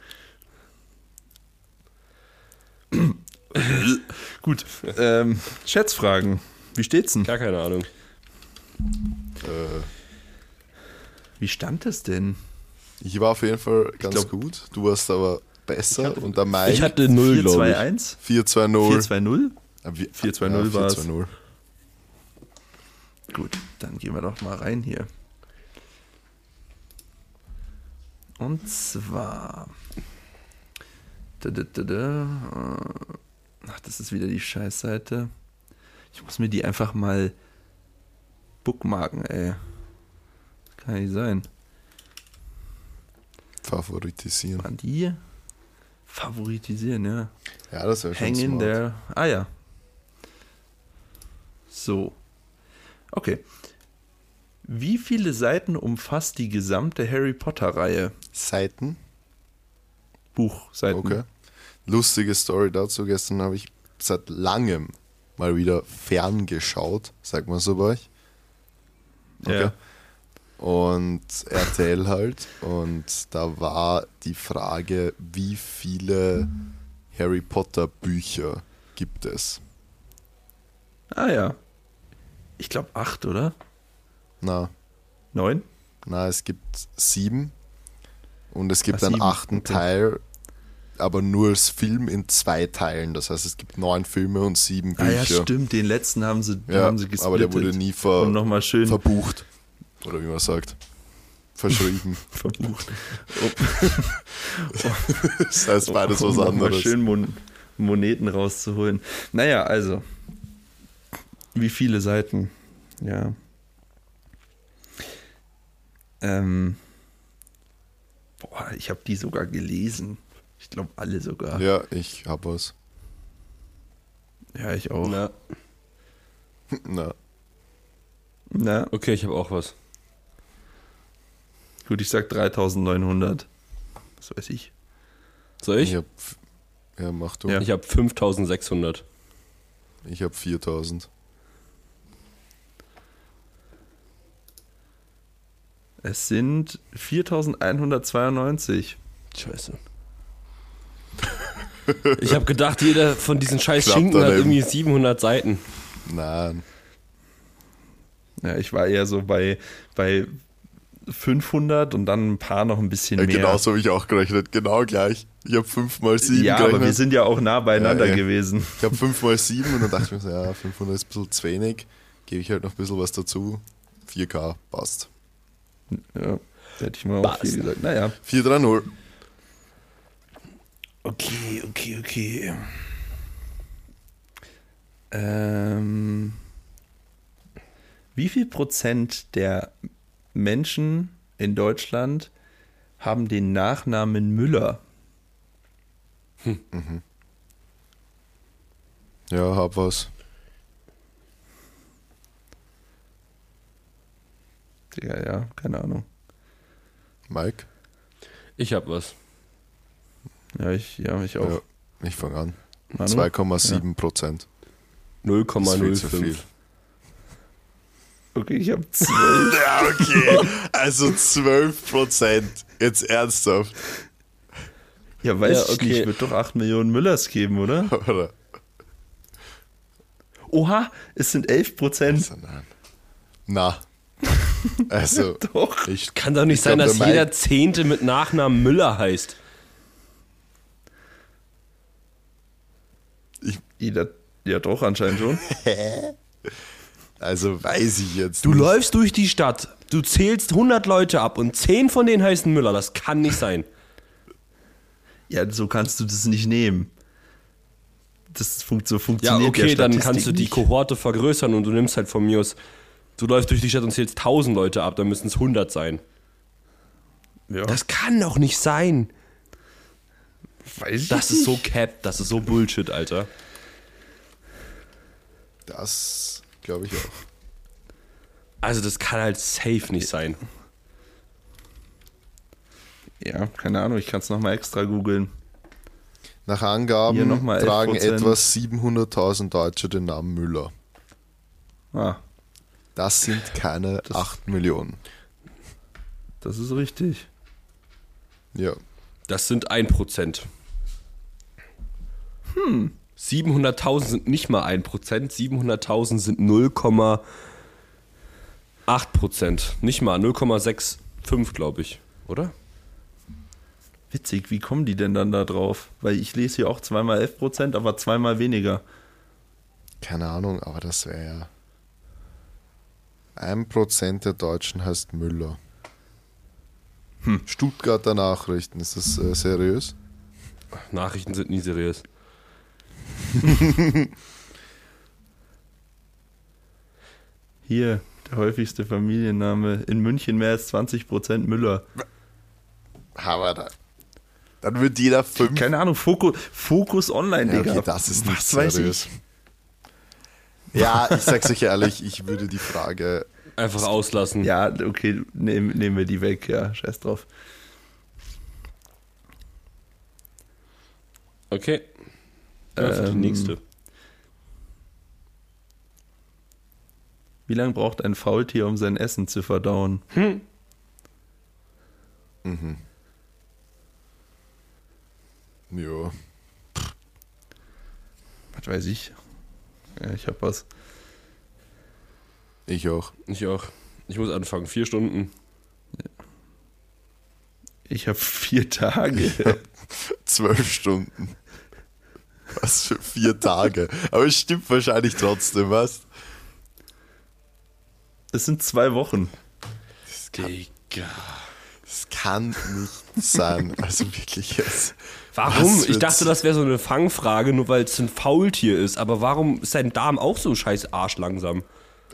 Gut. Ähm, Schätzfragen. Wie steht's denn? Gar keine Ahnung. Äh, Wie stand es denn? ich war auf jeden Fall ganz glaub- gut. Du warst aber besser. Und der Mike Ich hatte null, vier glaube zwei ich. eins? vier zwei null. vier zwei null? vier zwei null war's. vier zwei null. Gut, dann gehen wir doch mal rein hier. Und zwar. Da, da, da, da. Ach, das ist wieder die Scheißseite. Ich muss mir die einfach mal bookmarken, ey. Das kann nicht sein. Favoritisieren. Waren die? Favoritisieren, ja. Ja, das wäre schon Hang in smart. there. Ah ja. So. Okay. Wie viele Seiten umfasst die gesamte Harry Potter-Reihe? Seiten. Buchseiten. Okay. Lustige Story dazu. Gestern habe ich seit langem mal wieder ferngeschaut, sagt man so bei euch. Okay. Ja. Und R T L halt. Und da war die Frage, wie viele Harry Potter Bücher gibt es? Ah ja. Ich glaube acht, oder? Na, Neun? na, es gibt sieben. Und es gibt Ah, einen sieben, achten okay. Teil, aber nur als Film in zwei Teilen. Das heißt, es gibt neun Filme und sieben Ah ja, Bücher. stimmt. Den letzten haben sie, Ja, haben sie gesplittet. aber der wurde nie ver Und nochmal schön verbucht. Oder wie man sagt. Verschrieben. verbucht. Das heißt beides was um nochmal anderes. schön Mon Moneten rauszuholen. Naja, also. Wie viele Seiten? Ja. Ähm. Boah, ich habe die sogar gelesen. Ich glaube, alle sogar. Ja, Ja, ich hab was. ich auch. Na, Na, Na, okay, ich habe auch was. gut, ich sag dreitausendneunhundert. Was weiß ich. Soll ich? ich hab. Ja, mach du. Ja. Ich habe fünftausendsechshundert. Ich hab viertausend. Es sind viertausendeinhundertzweiundneunzig. Scheiße. Ich habe gedacht, jeder von diesen scheiß Klappt Schinken hat daneben. irgendwie siebenhundert Seiten. Nein. Ja, ich war eher so bei, bei fünfhundert und dann ein paar noch ein bisschen Ja, mehr. genau so habe ich auch gerechnet. Genau gleich. Ich habe fünf mal sieben Ja, gerechnet. aber wir sind ja auch nah beieinander Ja, ja. gewesen. Ich habe fünf mal sieben und dann dachte ich mir so, ja, fünfhundert ist ein bisschen zu wenig. Gebe ich halt noch ein bisschen was dazu. vier K, passt. Ja, da hätte ich mal auch Was? viel gesagt. Naja. vier drei null. Okay, okay, okay. Ähm, wie viel Prozent der Menschen in Deutschland haben den Nachnamen Müller? Ja, hab was. Ja, ja, keine Ahnung. Mike? Ich habe was. Ja, ich, ja, ich auch. Ja, ich fange an. Manu? zwei Komma sieben Prozent. null Komma Das null ist viel zu viel. fünf. Okay, ich habe zwölf. Ja, okay. Also zwölf Prozent. Jetzt ernsthaft. Ja, weiß Ja, ich okay. nicht. Wird doch acht Millionen Müllers geben, oder? Oder? Oha, es sind elf Prozent. Also, nein. Na. Also, Doch. ich Kann doch nicht ich sein, glaub, dass der jeder Mike- Zehnte mit Nachnamen Müller heißt. Jeder, ja, doch, anscheinend schon. Also weiß ich jetzt Du nicht. läufst durch die Stadt, du zählst hundert Leute ab und zehn von denen heißen Müller. Das kann nicht sein. Ja, so kannst du das nicht nehmen. das funkt, so Ja, funktioniert okay, ja dann Statistik kannst du die nicht. Kohorte vergrößern und du nimmst halt von mir aus, du läufst durch die Stadt und zählst tausend Leute ab, dann müssen es hundert sein. Ja, Das kann doch nicht sein. weiß ich Das ist so cap, das ist so Bullshit, Alter. Das glaube ich auch. Also das kann halt safe nicht sein. Ja, keine Ahnung, ich kann es nochmal extra googeln. Nach Hier Angaben noch mal tragen elf Prozent. etwa siebenhunderttausend Deutsche den Namen Müller. Ah, Das sind keine Das- acht Millionen. das ist richtig. Ja. Das sind ein Prozent. Hm. siebenhunderttausend sind nicht mal ein Prozent, siebenhunderttausend sind null Komma acht Prozent. Nicht mal, null Komma fünfundsechzig, glaube ich, oder? Witzig, wie kommen die denn dann da drauf? Weil ich lese hier auch zweimal elf Prozent, aber zweimal weniger. Keine Ahnung, aber das wäre ja. Ein Prozent der Deutschen heißt Müller. Hm. Stuttgarter Nachrichten, ist das äh, seriös? Nachrichten sind nie seriös. Hier, der häufigste Familienname. In München mehr als zwanzig Prozent Müller. Aber da. Dann wird jeder fünf. Keine Ahnung, Fokus, Fokus Online, Ja, Digga. okay, das ist nicht Was weiß seriös. ich? Ja, ich sag's euch ehrlich, ich würde die Frage. Einfach auslassen. Ja, okay, nehm, nehmen wir die weg, ja, scheiß drauf. Okay. Ja, für die Ähm, nächste. Wie lange braucht ein Faultier, um sein Essen zu verdauen? Mhm. Ja. Was weiß ich? Ja, ich hab was. Ich auch. Ich auch. Ich muss anfangen. Vier Stunden. Ich habe vier Tage. Zwölf Stunden. Was für vier Tage. Aber es stimmt wahrscheinlich trotzdem, was? Es sind zwei Wochen. Das kann, Digga. das kann nicht sein. Also wirklich jetzt. Warum? Was Ich wird's- dachte, das wäre so eine Fangfrage, nur weil es ein Faultier ist. Aber warum ist dein Darm auch so scheiß arschlangsam?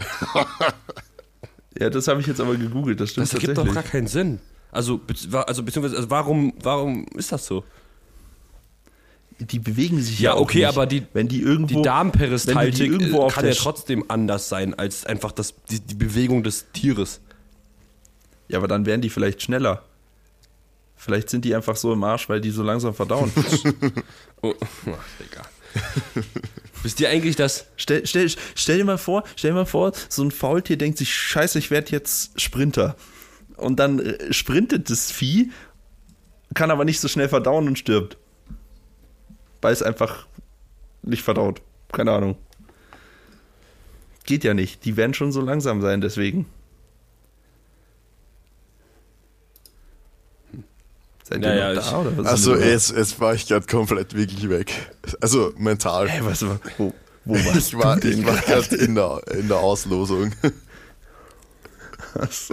Ja, das habe ich jetzt aber gegoogelt, das stimmt Das ergibt doch tatsächlich. gar keinen Sinn. Also, be also beziehungsweise, also warum, warum ist das so? Die bewegen sich Ja, ja, auch okay, nicht. aber die- wenn die irgendwo, Die wenn Darmperistaltik die irgendwo äh, auf kann der ja Sch- trotzdem anders sein als einfach das, die, die Bewegung des Tieres. Ja, aber dann wären die vielleicht schneller. Vielleicht sind die einfach so im Arsch, weil die so langsam verdauen. Oh, ach, Digga. Wisst ihr eigentlich, dass... stell, stell, stell dir mal vor, stell dir mal vor, so ein Faultier denkt sich, scheiße, ich werde jetzt Sprinter. Und dann äh, sprintet das Vieh, kann aber nicht so schnell verdauen und stirbt. Weil es einfach nicht verdaut. Keine Ahnung. Geht ja nicht. Die werden schon so langsam sein, deswegen. Seid ihr Ja, noch ja, da? Oder was ist Also denn da? jetzt, jetzt war ich gerade komplett wirklich weg. Also mental. Hey, was war, wo, wo warst Ich war, du denn ich war gerade? gerade in der, in der Auslosung. Ach so.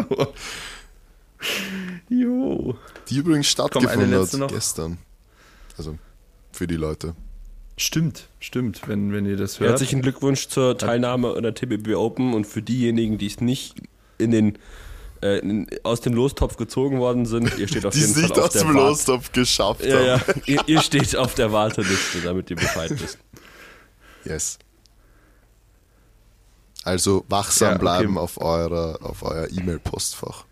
Jo. Die übrigens Komm, stattgefunden eine hat letzte noch. gestern. Also für die Leute. Stimmt, stimmt, wenn, wenn ihr das hört. Herzlichen Glückwunsch zur Teilnahme an der T B B Open und für diejenigen, die es nicht in den, äh, in, aus dem Lostopf gezogen worden sind, ihr steht auf Die jeden es Fall nicht auf aus der dem Wart- Lostopf geschafft Ja, ja. haben. Ihr, ihr steht auf der Warteliste, damit ihr Bescheid wisst. Yes. Also wachsam Ja, okay. bleiben auf, eurer, auf euer E-Mail-Postfach.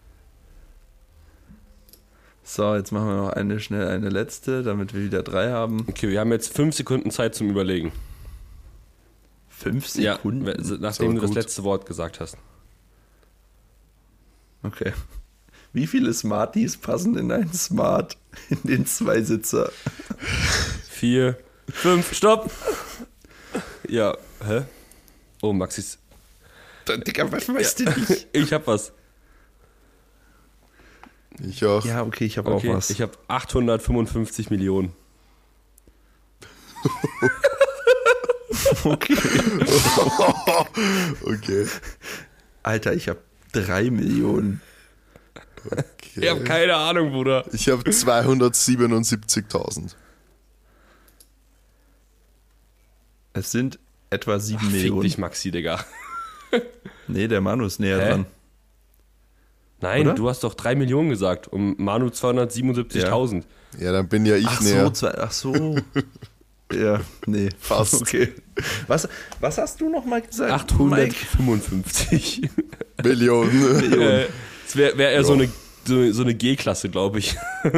So, jetzt machen wir noch eine schnell eine letzte, damit wir wieder drei haben. Okay, wir haben jetzt fünf Sekunden Zeit zum Überlegen. Fünf Sekunden? Ja, we- nachdem aber du das gut. letzte Wort gesagt hast. Okay. Wie viele Smarties passen in ein Smart, in den Zweisitzer? Vier, fünf, stopp! Ja, hä? Oh, Maxis. Digga, was weißt du nicht? Ich hab was. Ich auch. Ja, okay, ich habe Okay, auch was. ich hab achthundertfünfundfünfzig Millionen. Okay. Okay. Alter, ich habe drei Millionen. okay. Ich hab keine Ahnung, Bruder. Ich habe zweihundertsiebenundsiebzigtausend. Es sind etwa sieben Ach, fick Millionen. dich, Maxi, Digga. Nee, der Manu ist näher Hä? dran. Nein, Oder? du hast doch drei Millionen gesagt und Manu zweihundertsiebenundsiebzigtausend. Ja, dann bin ja ich Ach näher. so, zwei, ach so. Ja, nee. Fast. Okay. Was, was hast du noch mal gesagt, Mike? achthundertfünfundfünfzig. Millionen. äh, das wäre wär eher Ja. so eine, so, so eine G-Klasse, glaube ich.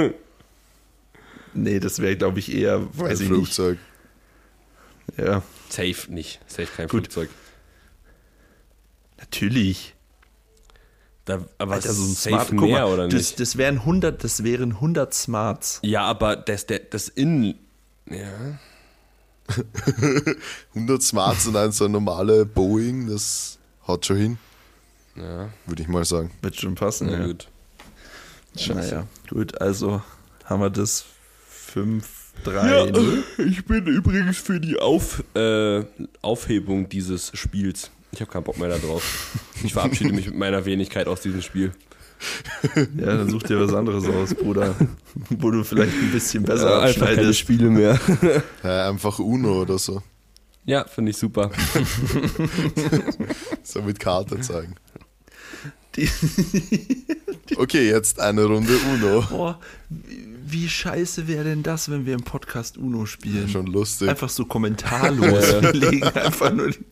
Nee, das wäre, glaube ich, eher, weiß Ein ich nicht. Flugzeug. Ja, Safe nicht. Safe kein Gut. Flugzeug. natürlich. Da, aber Alter, so ein safe Smart, guck mehr, mal, oder das, nicht? das wären hundert, das wären hundert Smarts. Ja, aber das, der, das in... Ja. hundert Smarts und ein so ein normale Boeing, das haut schon hin, Ja, würde ich mal sagen. Wird schon passen, na ja. gut. Naja, gut, also haben wir das fünf drei. null. ich bin übrigens für die Auf, äh, Aufhebung dieses Spiels. Ich habe keinen Bock mehr da drauf. Ich verabschiede mich mit meiner Wenigkeit aus diesem Spiel. Ja, dann such dir was anderes aus, Bruder. Wo du vielleicht ein bisschen besser Äh, einfach keine abschneidest. Spiele mehr. Ja, einfach Uno oder so. Ja, finde ich super. So mit Karte zeigen. Die, Okay, jetzt eine Runde Uno. boah, wie wie scheiße wäre denn das, wenn wir im Podcast Uno spielen? Schon lustig. Einfach so kommentarlos. Ja. Wir legen einfach nur die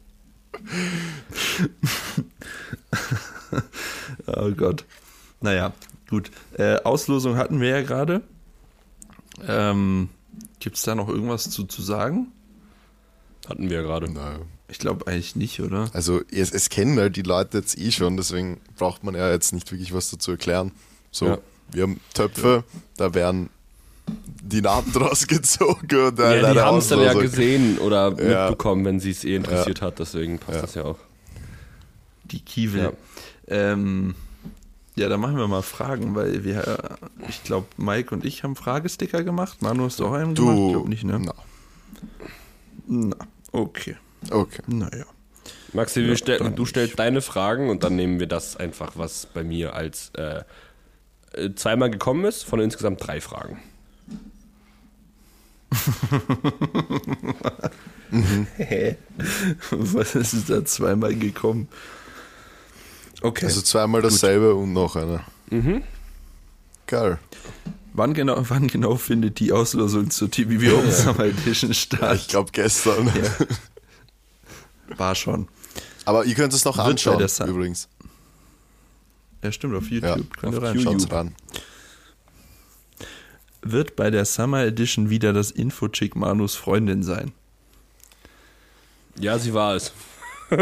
Oh Gott. Naja, gut. Äh, Auslosung hatten wir ja gerade. Ähm, Gibt es da noch irgendwas zu, zu sagen? Hatten wir ja gerade. Naja. Ich glaube eigentlich nicht, oder? Also es, es kennen halt die Leute jetzt eh schon, deswegen braucht man ja jetzt nicht wirklich was dazu erklären. So, Ja. wir haben Töpfe, da werden die Namen draus gezogen und Ja, die eine haben es dann ja Auslosung. gesehen oder Ja. mitbekommen, wenn sie es eh interessiert hat. Deswegen passt Ja. das ja auch. Die Kiewel. Ja. Ähm, ja, dann machen wir mal Fragen, weil wir, äh, ich glaube, Mike und ich haben Fragesticker gemacht. Manu hast du auch einen gemacht? Ich Du, glaube nicht, ne? na, Na, okay. okay. Naja. Maxi, wir Ja, stell, dann du stellst nicht. deine Fragen und dann nehmen wir das einfach, was bei mir als äh, äh, zweimal gekommen ist, von insgesamt drei Fragen. Hä? Was ist da zweimal gekommen? Okay. Also zweimal dasselbe und noch eine. Mhm. Geil. wann, genau, wann genau findet die Auslosung zur T V B Open Summer Edition statt? Ich glaube gestern. Ja. War schon. Aber ihr könnt es noch Wird bei anschauen, der Sun- übrigens. Ja, stimmt, auf YouTube. Ja, Könnt ihr auf reinschauen. Schaut's ran. Wird bei der Summer Edition wieder das Infochick Manus Freundin sein? Ja, sie war es. Ja,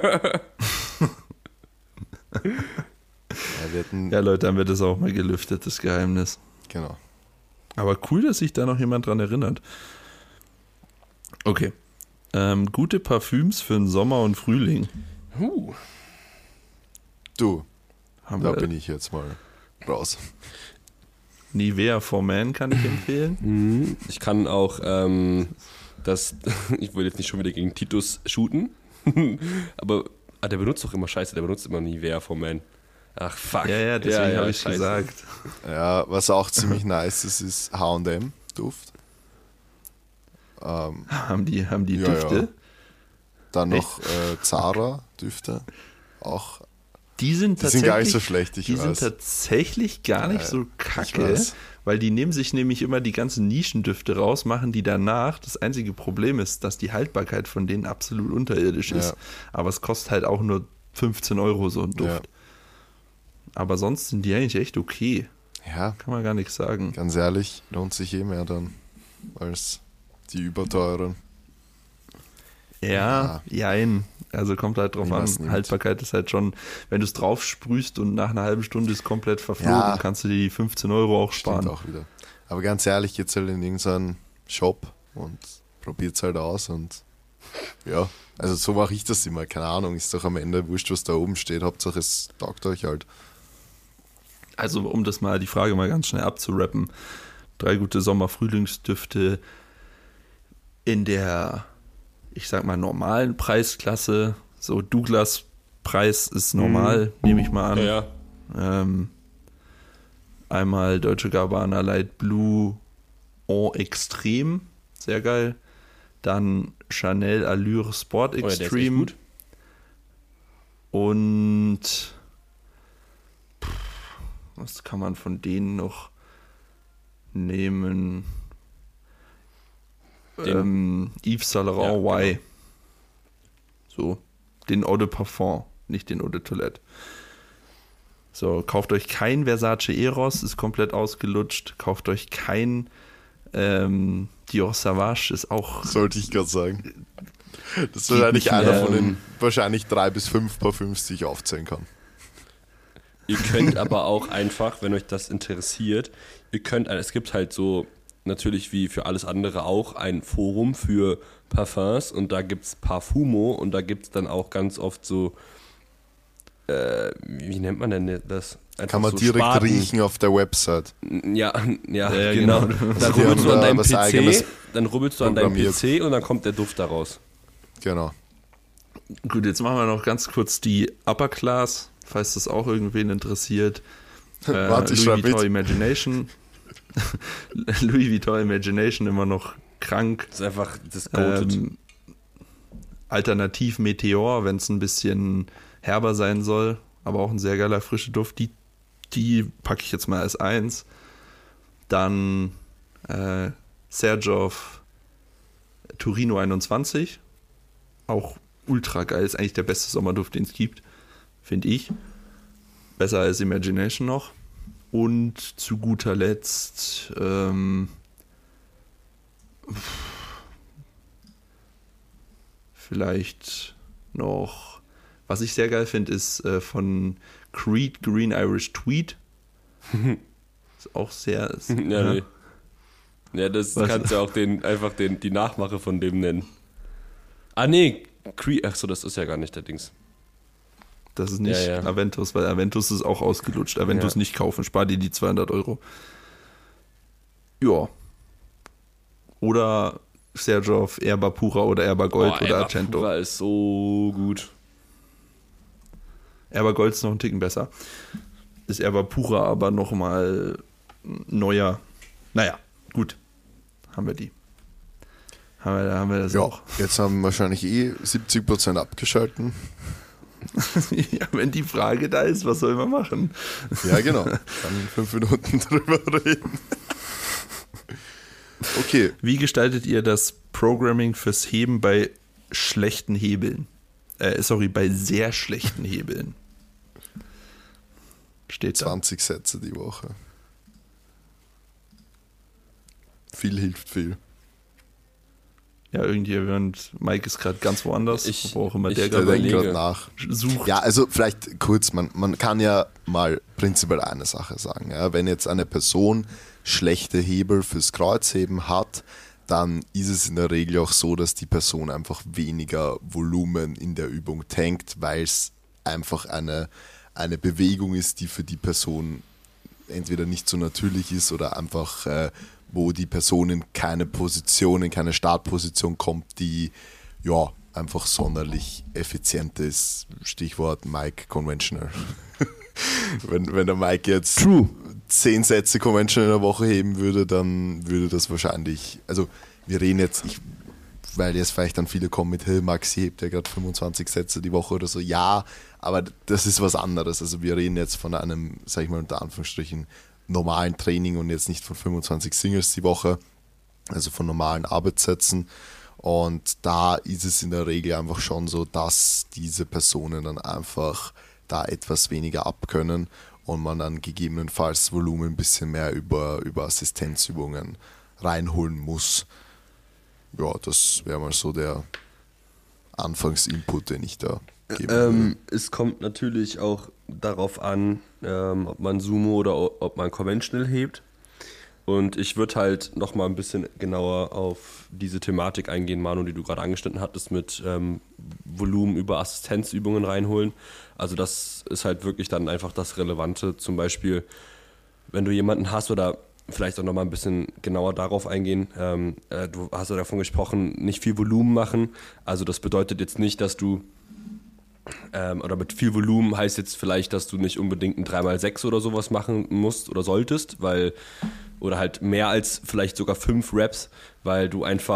wir hatten, Ja, Leute, dann wird das auch mal gelüftet, das Geheimnis. genau. Aber cool, dass sich da noch jemand dran erinnert. Okay. Ähm, gute Parfüms für den Sommer und Frühling. Huh. Du, Haben da wir bin ich jetzt mal raus. Nivea for Man kann ich empfehlen. Mhm. Ich kann auch ähm, das, ich will jetzt nicht schon wieder gegen Titus shooten, aber ah, der benutzt doch immer Scheiße, der benutzt immer Nivea for Man. Ach fuck. Ja, ja, deswegen ja, habe ich scheiße. gesagt. Ja, was auch ziemlich nice ist, ist H und M Duft. Ähm, Haben die, haben die Ja, Düfte? ja. dann noch äh, Zara Düfte. Auch, Die sind die sind gar nicht tatsächlich, so schlecht, ich die sind weiß. tatsächlich gar nicht Ja, so ich kacke, weiß. weil die nehmen sich nämlich immer die ganzen Nischendüfte raus, machen die danach. Das einzige Problem ist, dass die Haltbarkeit von denen absolut unterirdisch ist. Ja. Aber es kostet halt auch nur fünfzehn Euro so ein Duft. Ja. Aber sonst sind die eigentlich echt okay. Ja, Kann man gar nichts sagen. ganz ehrlich, lohnt sich eh mehr dann als die überteuren. Ja, jein. Also kommt halt drauf Wie an. man's nimmt. Haltbarkeit ist halt schon, wenn du es drauf sprühst und nach einer halben Stunde ist komplett verflogen, Ja. kannst du dir die fünfzehn Euro auch Stimmt sparen. auch wieder. Aber ganz ehrlich, geht's halt in irgendeinen Shop und probiert's halt aus und ja, also so mache ich das immer. Keine Ahnung, ist doch am Ende wurscht, was da oben steht. Hauptsache es taugt euch halt. Also um das mal, die Frage mal ganz schnell abzurappen. Drei gute Sommer-Frühlingsdüfte in der, ich sag mal, normalen Preisklasse. So Douglas-Preis ist normal, nehme ich mal an. Ja, ja. Ähm, einmal Deutsche Gabbana Light Blue En Extrem, sehr geil. Dann Chanel Allure Sport Oh ja, der ist echt Extreme. gut. Und pff, was kann man von denen noch nehmen? Den- Ähm, Yves Saint Laurent Ja, Y. genau. So, den Eau de Parfum, nicht den Eau de Toilette. So, kauft euch kein Versace Eros, ist komplett ausgelutscht. Kauft euch kein ähm, Dior Sauvage, ist auch Sollte ich gerade sagen. Das ist Geht wahrscheinlich nicht einer mehr. von den wahrscheinlich drei bis fünf Parfüms, die ich aufzählen kann. Ihr könnt aber auch einfach, wenn euch das interessiert, ihr könnt, es gibt halt so, natürlich wie für alles andere auch, ein Forum für Parfums und da gibt es Parfumo und da gibt es dann auch ganz oft so, äh, wie nennt man denn das? Einfach Kann man so direkt Sparten. riechen auf der Website. Ja, ja, Ja, genau. genau. Dann Die rubbelst haben du an da deinem was Eigenes P C, dann rubbelst du an deinem programmiert. P C und dann kommt der Duft daraus. Genau. gut. Jetzt machen wir noch ganz kurz die Upper Class, falls das auch irgendwen interessiert. Äh, Warte, ich Louis schreib Vuitton mit. Imagination. Louis Vuitton Imagination immer noch krank. Das ist einfach das Goated. Ähm, Alternativ Meteor, wenn es ein bisschen herber sein soll, aber auch ein sehr geiler frischer Duft. Die, die packe ich jetzt mal als eins. Dann äh, Sergioff Turino einundzwanzig. Auch ultra geil. Ist eigentlich der beste Sommerduft, den es gibt, finde ich. Besser als Imagination noch. Und zu guter Letzt ähm, vielleicht noch, was ich sehr geil finde, ist äh, von Creed Green Irish Tweed. Ist auch sehr. Ist, ja, ja. nee. Ja, das Was? kannst du auch den, einfach den, die Nachmache von dem nennen. Ah, nee, Cre ach so, das ist ja gar nicht der Dings. Das ist nicht Ja, ja. Aventus, weil Aventus ist auch ausgelutscht. Aventus Ja. nicht kaufen, spar dir die zweihundert Euro. Ja. Oder Sergioff, Erba Pura oder Erba Gold Boah, oder Erba Argento. Pura ist so gut. Erba Gold ist noch einen Ticken besser. Ist Erba Pura aber nochmal neuer. Naja, gut. Haben wir die. Haben wir, haben wir das Ja, auch. jetzt haben wahrscheinlich eh siebzig Prozent abgeschalten. Ja, wenn die Frage da ist, was soll man machen? Ja, genau. Dann fünf Minuten drüber reden. Okay, Wie gestaltet ihr das Programming fürs Heben bei schlechten Hebeln? Äh, sorry, bei sehr schlechten Hebeln. Steht da. zwanzig Sätze die Woche. Viel hilft viel. Ja, irgendjemand, Mike ist gerade ganz woanders, Ich- wo auch immer ich der Der gerade denkt überlege. gerade nach. sucht. Ja, also vielleicht kurz, man, man kann ja mal prinzipiell eine Sache sagen. Ja? Wenn jetzt eine Person schlechte Hebel fürs Kreuzheben hat, dann ist es in der Regel auch so, dass die Person einfach weniger Volumen in der Übung tankt, weil es einfach eine, eine Bewegung ist, die für die Person entweder nicht so natürlich ist oder einfach, äh, wo die Person in keine Position, in keine Startposition kommt, die ja einfach sonderlich effizient ist. Stichwort Mike Conventional. wenn, wenn der Mike jetzt True. zehn Sätze Conventional in der Woche heben würde, dann würde das wahrscheinlich, also wir reden jetzt, ich, weil jetzt vielleicht dann viele kommen mit, hey, Maxi hebt ja gerade fünfundzwanzig Sätze die Woche oder so. Ja, aber das ist was anderes. Also wir reden jetzt von einem, sag ich mal unter Anführungsstrichen, normalen Training und jetzt nicht von fünfundzwanzig Singles die Woche, also von normalen Arbeitssätzen. Und da ist es in der Regel einfach schon so, dass diese Personen dann einfach da etwas weniger abkönnen und man dann gegebenenfalls Volumen ein bisschen mehr über, über Assistenzübungen reinholen muss. Ja, das wäre mal so der Anfangsinput, den ich da geben würde. Ähm, es kommt natürlich auch darauf an, ähm, ob man Sumo oder o- ob man Conventional hebt. Und ich würde halt nochmal ein bisschen genauer auf diese Thematik eingehen, Manu, die du gerade angeschnitten hattest, mit ähm, Volumen über Assistenzübungen reinholen. Also das ist halt wirklich dann einfach das Relevante. Zum Beispiel, wenn du jemanden hast oder vielleicht auch nochmal ein bisschen genauer darauf eingehen. Ähm, äh, du hast ja davon gesprochen, nicht viel Volumen machen. Also das bedeutet jetzt nicht, dass du Ähm, oder mit viel Volumen heißt jetzt vielleicht, dass du nicht unbedingt ein drei mal sechs oder sowas machen musst oder solltest, weil, oder halt mehr als vielleicht sogar fünf Reps, weil du einfach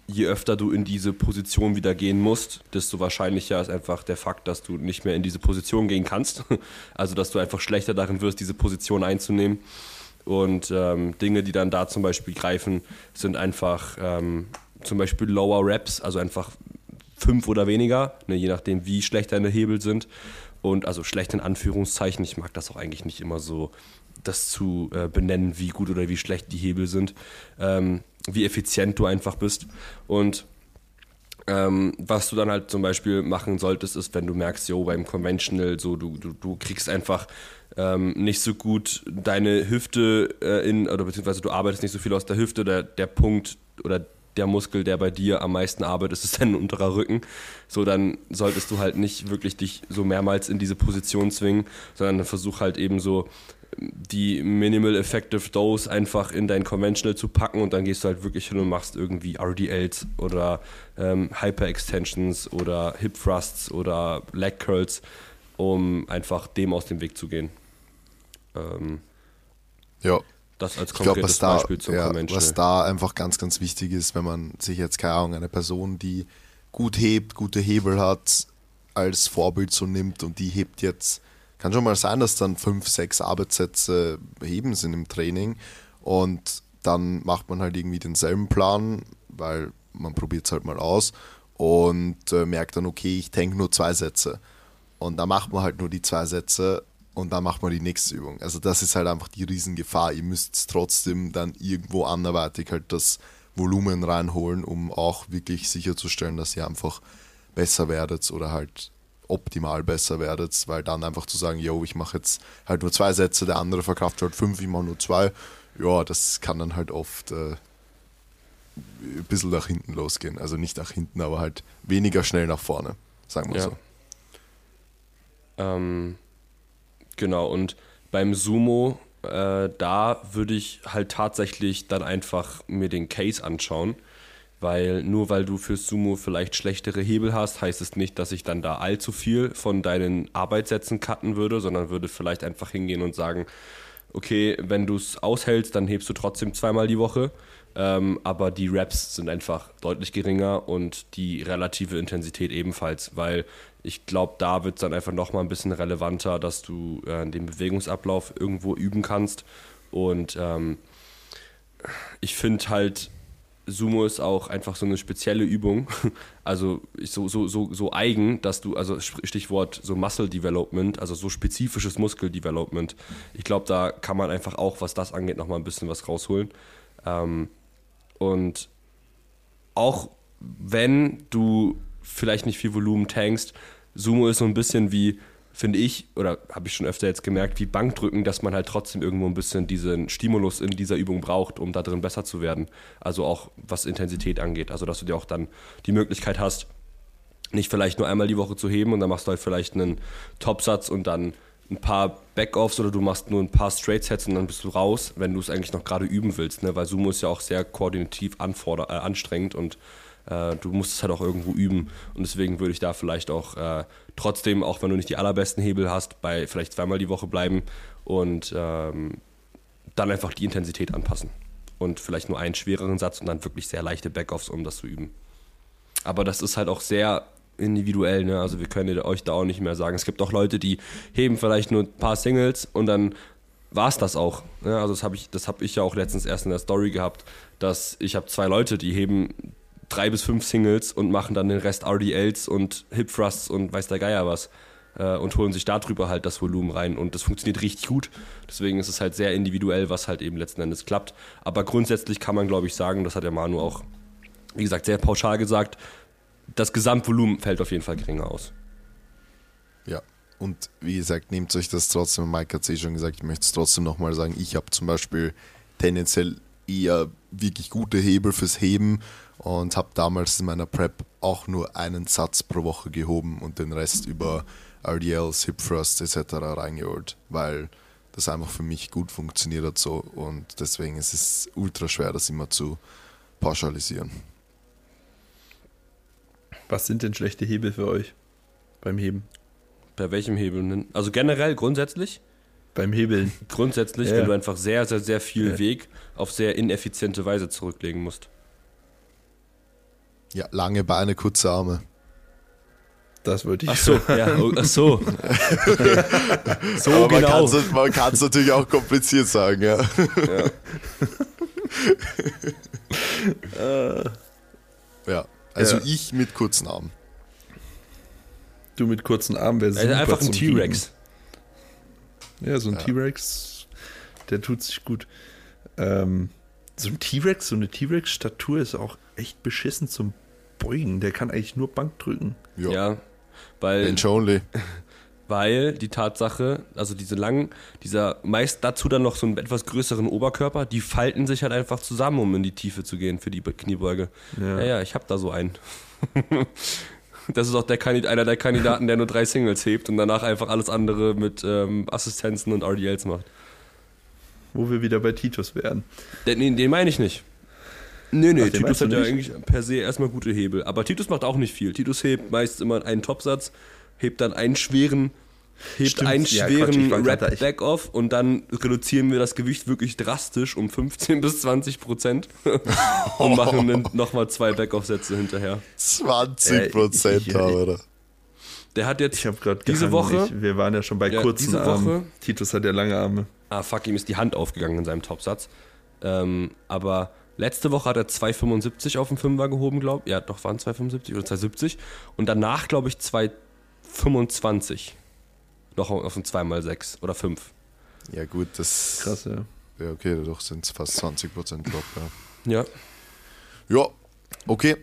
je öfter du in diese Position wieder gehen musst, desto wahrscheinlicher ist einfach der Fakt, dass du nicht mehr in diese Position gehen kannst. Also dass du einfach schlechter darin wirst, diese Position einzunehmen. Und ähm, Dinge, die dann da zum Beispiel greifen, sind einfach ähm, zum Beispiel Lower Reps, also einfach fünf oder weniger, ne, je nachdem wie schlecht deine Hebel sind. Und also schlecht in Anführungszeichen, ich mag das auch eigentlich nicht immer so, das zu äh, benennen, wie gut oder wie schlecht die Hebel sind, ähm, wie effizient du einfach bist. Und ähm, was du dann halt zum Beispiel machen solltest, ist, wenn du merkst, jo, beim Conventional, so du, du, du kriegst einfach ähm, nicht so gut deine Hüfte äh, in, oder beziehungsweise du arbeitest nicht so viel aus der Hüfte, der, der Punkt oder der Muskel, der bei dir am meisten arbeitet, ist dein unterer Rücken. So, dann solltest du halt nicht wirklich dich so mehrmals in diese Position zwingen, sondern versuch halt eben so die Minimal Effective Dose einfach in dein Conventional zu packen und dann gehst du halt wirklich hin und machst irgendwie R D Ls oder ähm, Hyper Extensions oder Hip Thrusts oder Leg Curls, um einfach dem aus dem Weg zu gehen. Ähm, ja. Das als ich glaube, konkretes was da, Beispiel zum ja, Conventional. was da einfach ganz, ganz wichtig ist, wenn man sich jetzt, keine Ahnung, eine Person, die gut hebt, gute Hebel hat, als Vorbild so nimmt und die hebt jetzt, kann schon mal sein, dass dann fünf, sechs Arbeitssätze heben sind im Training und dann macht man halt irgendwie denselben Plan, weil man probiert es halt mal aus und äh, merkt dann, okay, ich tank nur zwei Sätze und dann macht man halt nur die zwei Sätze und dann macht man die nächste Übung. Also das ist halt einfach die Riesengefahr. Ihr müsst trotzdem dann irgendwo anderweitig halt das Volumen reinholen, um auch wirklich sicherzustellen, dass ihr einfach besser werdet oder halt optimal besser werdet, weil dann einfach zu sagen, yo, ich mache jetzt halt nur zwei Sätze, der andere verkraftet halt fünf, ich mache nur zwei, ja, das kann dann halt oft äh, ein bisschen nach hinten losgehen. Also nicht nach hinten, aber halt weniger schnell nach vorne, sagen wir ja. so. Ähm, genau, und beim Sumo, äh, da würde ich halt tatsächlich dann einfach mir den Case anschauen, weil nur weil du fürs Sumo vielleicht schlechtere Hebel hast, heißt es nicht, dass ich dann da allzu viel von deinen Arbeitssätzen cutten würde, sondern würde vielleicht einfach hingehen und sagen, okay, wenn du es aushältst, dann hebst du trotzdem zweimal die Woche, ähm, aber die Reps sind einfach deutlich geringer und die relative Intensität ebenfalls, weil ich glaube, da wird es dann einfach nochmal ein bisschen relevanter, dass du äh, den Bewegungsablauf irgendwo üben kannst und ähm, ich finde halt, Sumo ist auch einfach so eine spezielle Übung, also so, so, so, so eigen, dass du, also Stichwort so Muscle Development, also so spezifisches Muskel Development. Ich glaube, da kann man einfach auch, was das angeht, nochmal ein bisschen was rausholen. Ähm, und auch wenn du vielleicht nicht viel Volumen tankst, Sumo ist so ein bisschen wie, finde ich, oder habe ich schon öfter jetzt gemerkt, wie Bankdrücken, dass man halt trotzdem irgendwo ein bisschen diesen Stimulus in dieser Übung braucht, um da drin besser zu werden. Also auch was Intensität angeht. Also dass du dir auch dann die Möglichkeit hast, nicht vielleicht nur einmal die Woche zu heben und dann machst du halt vielleicht einen Topsatz und dann ein paar Backoffs oder du machst nur ein paar Straight Sets und dann bist du raus, wenn du es eigentlich noch gerade üben willst. Ne? Weil Sumo ist ja auch sehr koordinativ anforder- äh, anstrengend und äh, du musst es halt auch irgendwo üben. Und deswegen würde ich da vielleicht auch äh, trotzdem, auch wenn du nicht die allerbesten Hebel hast, bei vielleicht zweimal die Woche bleiben und ähm, dann einfach die Intensität anpassen. Und vielleicht nur einen schwereren Satz und dann wirklich sehr leichte Backoffs, um das zu üben. Aber das ist halt auch sehr individuell, ne? Also wir können euch da auch nicht mehr sagen. Es gibt auch Leute, die heben vielleicht nur ein paar Singles und dann war es das auch. Ne? Also das habe ich, das hab ich ja auch letztens erst in der Story gehabt, dass ich habe zwei Leute, die heben drei bis fünf Singles und machen dann den Rest R D Ls und Hip Thrusts und weiß der Geier was äh, und holen sich darüber halt das Volumen rein und das funktioniert richtig gut. Deswegen ist es halt sehr individuell, was halt eben letzten Endes klappt. Aber grundsätzlich kann man, glaube ich, sagen, das hat der Manu auch, wie gesagt, sehr pauschal gesagt, das Gesamtvolumen fällt auf jeden Fall geringer aus. Ja, und wie gesagt, nehmt euch das trotzdem, Mike hat es eh schon gesagt, ich möchte es trotzdem nochmal sagen, ich habe zum Beispiel tendenziell eher wirklich gute Hebel fürs Heben und habe damals in meiner Prep auch nur einen Satz pro Woche gehoben und den Rest über R D Ls, Hip Thrusts et cetera reingeholt, weil das einfach für mich gut funktioniert hat so und deswegen ist es ultra schwer, das immer zu pauschalisieren. Was sind denn schlechte Hebel für euch beim Heben? Bei welchem Hebel? Also generell, grundsätzlich? Beim Hebeln. Grundsätzlich, Ja. wenn du einfach sehr, sehr, sehr viel Ja. Weg auf sehr ineffiziente Weise zurücklegen musst. Ja, lange Beine, kurze Arme. Das würde ich Ach so, ja, oh, ach so. So Aber man genau. kann's- man kann es natürlich auch kompliziert sagen, ja. Ja, also Ja. ich mit kurzen Armen. Du mit kurzen Armen wärst Also super einfach ein zum T-Rex. Heben. Ja, so ein Ja. T-Rex, der tut sich gut. Ähm, so ein T-Rex, so eine T-Rex-Statur ist auch echt beschissen zum Beugen. Der kann eigentlich nur Bank drücken. Ja, Ja, weil, Bench only. weil die Tatsache, also diese langen, dieser meist dazu dann noch so einen etwas größeren Oberkörper, die falten sich halt einfach zusammen, um in die Tiefe zu gehen für die Be- Kniebeuge. Ja. Ja, ja, ich hab da so einen. Das ist auch der Kandid- einer der Kandidaten, der nur drei Singles hebt und danach einfach alles andere mit ähm, Assistenzen und R D Ls macht. Wo wir wieder bei Titus wären. Den, den, den meine ich nicht. Nee, nee, Ach, den Titus meinst du hat ja nicht? eigentlich per se erstmal gute Hebel. Aber Titus macht auch nicht viel. Titus hebt meist immer einen Topsatz, hebt dann einen schweren, hebt Stimmt. einen Ja, schweren Quatsch, ich war grad da, Rap ich- Back-Off und dann reduzieren wir das Gewicht wirklich drastisch um fünfzehn bis zwanzig Prozent und machen dann nochmal zwei Back-Off-Sätze hinterher. zwanzig Prozent, ich- ich- oder? Der hat jetzt Ich habe gerade diese Woche, Ich, wir waren ja schon bei Ja, kurzen diese Armen. Woche- Titus hat ja lange Arme. ah fuck, ihm ist die Hand aufgegangen in seinem Topsatz. Ähm, aber letzte Woche hat er zwei fünfundsiebzig auf dem Fünfer gehoben, glaube ich. Ja, doch, waren zwei fünfundsiebzig oder zwei siebzig. Und danach, glaube ich, zwei fünfundzwanzig. Noch auf dem zwei mal sechs oder fünf. Ja gut, das... Krass, ja. Ja, okay, doch sind es fast zwanzig Prozent Drop, ja. Ja. Ja, okay.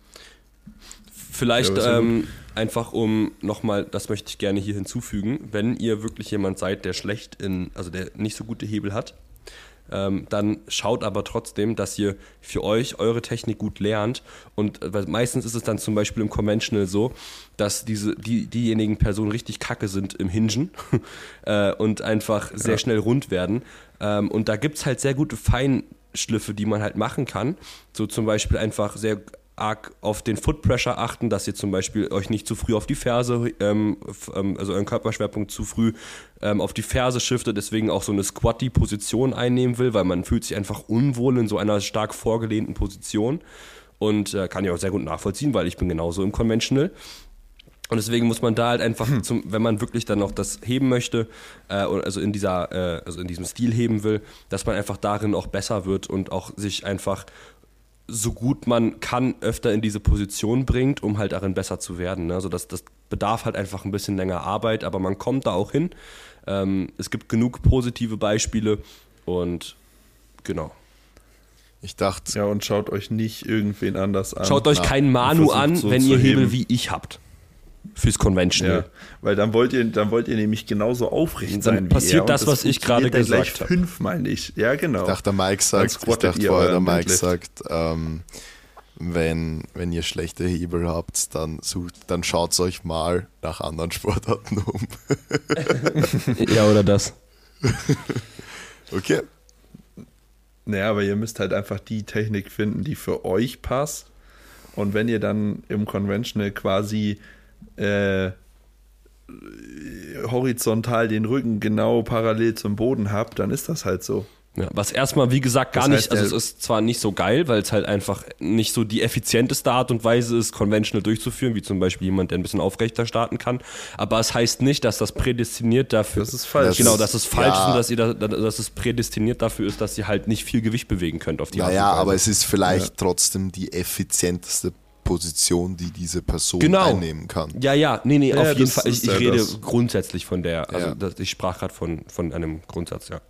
Vielleicht Ja, aber ist ja ähm, einfach um nochmal, das möchte ich gerne hier hinzufügen, wenn ihr wirklich jemand seid, der schlecht in, also der nicht so gute Hebel hat, ähm, dann schaut aber trotzdem, dass ihr für euch eure Technik gut lernt. Und äh, weil meistens ist es dann zum Beispiel im Conventional so, dass diese, die, diejenigen Personen richtig kacke sind im Hingen äh, und einfach sehr Ja. schnell rund werden. Ähm, und da gibt es halt sehr gute Feinschliffe, die man halt machen kann. So zum Beispiel einfach sehr arg auf den Foot Pressure achten, dass ihr zum Beispiel euch nicht zu früh auf die Ferse, ähm, f- ähm, also euren Körperschwerpunkt zu früh ähm, auf die Ferse shiftet, deswegen auch so eine Squatty-Position einnehmen will, weil man fühlt sich einfach unwohl in so einer stark vorgelehnten Position und äh, kann ich auch sehr gut nachvollziehen, weil ich bin genauso im Conventional. Und deswegen muss man da halt einfach, zum, wenn man wirklich dann noch das heben möchte, äh, also in dieser, äh, also in diesem Stil heben will, dass man einfach darin auch besser wird und auch sich einfach so gut man kann öfter in diese Position bringt, um halt darin besser zu werden. Ne? Also das, das bedarf halt einfach ein bisschen länger Arbeit, aber man kommt da auch hin. Ähm, es gibt genug positive Beispiele und genau. Ich dachte, Ja, und schaut euch nicht irgendwen anders an. Schaut euch na, keinen Manu versucht an, so wenn zu ihr Hebel heben. wie ich habt. Fürs Conventional. Ja, weil dann wollt ihr, dann wollt ihr nämlich genauso aufrecht Dann sein wie passiert er. Und das, was ich gerade funktioniert dann gesagt gleich hab. fünfmal nicht. Ja, genau. ich dachte, der Mike Dann sagt, ich squattet dachte ihr vorher, der euren Mike Deadlift. sagt, ähm, wenn, wenn ihr schlechte Hebel habt, dann sucht, dann schaut euch mal nach anderen Sportarten um. Ja, oder das. Okay. Naja, aber ihr müsst halt einfach die Technik finden, die für euch passt. Und wenn ihr dann im Conventional quasi äh, horizontal den Rücken genau parallel zum Boden habt, dann ist das halt so. Ja, was erstmal, wie gesagt, gar Das nicht, heißt, also der- es ist zwar nicht so geil, weil es halt einfach nicht so die effizienteste Art und Weise ist, conventional durchzuführen, wie zum Beispiel jemand, der ein bisschen aufrechter starten kann, aber es heißt nicht, dass das prädestiniert dafür Das ist falsch. Genau, dass es falsch Ja. ist und dass, ihr da, dass es prädestiniert dafür ist, dass ihr halt nicht viel Gewicht bewegen könnt auf die Art und Naja, Weise. aber es ist vielleicht trotzdem die effizienteste Position, die diese Person Genau. einnehmen kann. Ja, ja, nee, nee, Ja, auf jeden das Fall. Ich, ist ich ja rede das. grundsätzlich von der, also Ja. das, ich sprach gerade von, von einem Grundsatz, ja.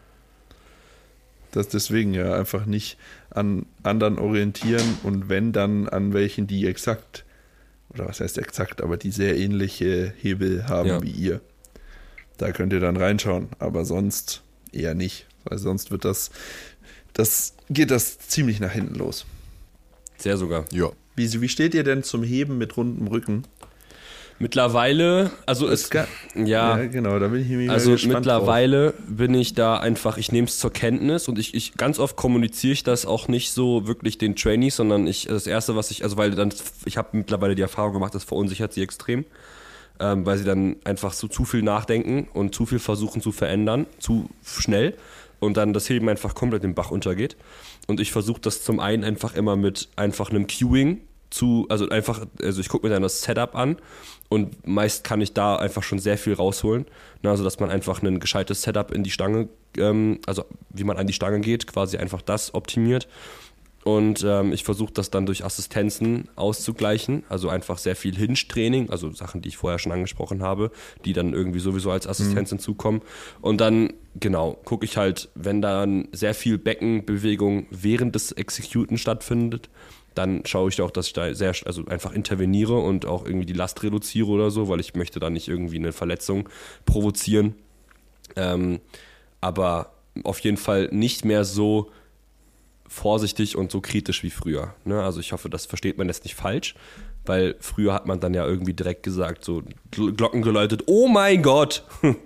Das deswegen ja einfach nicht an anderen orientieren und wenn dann an welchen, die exakt, oder was heißt exakt, aber die sehr ähnliche Hebel haben Ja. wie ihr. Da könnt ihr dann reinschauen, aber sonst eher nicht, weil sonst wird das, das geht das ziemlich nach hinten los. Sehr sogar. Ja. Wie, wie steht ihr denn zum Heben mit rundem Rücken? Mittlerweile, also es, Das ga- ja, ja, genau, da bin ich mir also gespannt mittlerweile bin ich da einfach, ich nehme es zur Kenntnis und ich, ich ganz oft kommuniziere ich das auch nicht so wirklich den Trainees, sondern ich das erste, was ich, also weil dann, ich habe mittlerweile die Erfahrung gemacht, das verunsichert sie extrem, ähm, weil sie dann einfach so zu viel nachdenken und zu viel versuchen zu verändern, zu schnell und dann das Heben einfach komplett den Bach untergeht. Und ich versuche das zum einen einfach immer mit einfach einem Cueing zu, also einfach, also ich gucke mir dann das Setup an und meist kann ich da einfach schon sehr viel rausholen. Ne, also dass man einfach ein gescheites Setup in die Stange, ähm, also wie man an die Stange geht, quasi einfach das optimiert. Und ähm, ich versuche das dann durch Assistenzen auszugleichen, also einfach sehr viel Hinge-Training, also Sachen, die ich vorher schon angesprochen habe, die dann irgendwie sowieso als Assistenz mhm. hinzukommen. Und dann, genau, gucke ich halt, wenn dann sehr viel Beckenbewegung während des Executen stattfindet, dann schaue ich auch, dass ich da sehr, also einfach interveniere und auch irgendwie die Last reduziere oder so, weil ich möchte da nicht irgendwie eine Verletzung provozieren. Ähm, aber auf jeden Fall nicht mehr so vorsichtig und so kritisch wie früher. Ne? Also ich hoffe, das versteht man jetzt nicht falsch, weil früher hat man dann ja irgendwie direkt gesagt, so Glocken geläutet, oh mein Gott!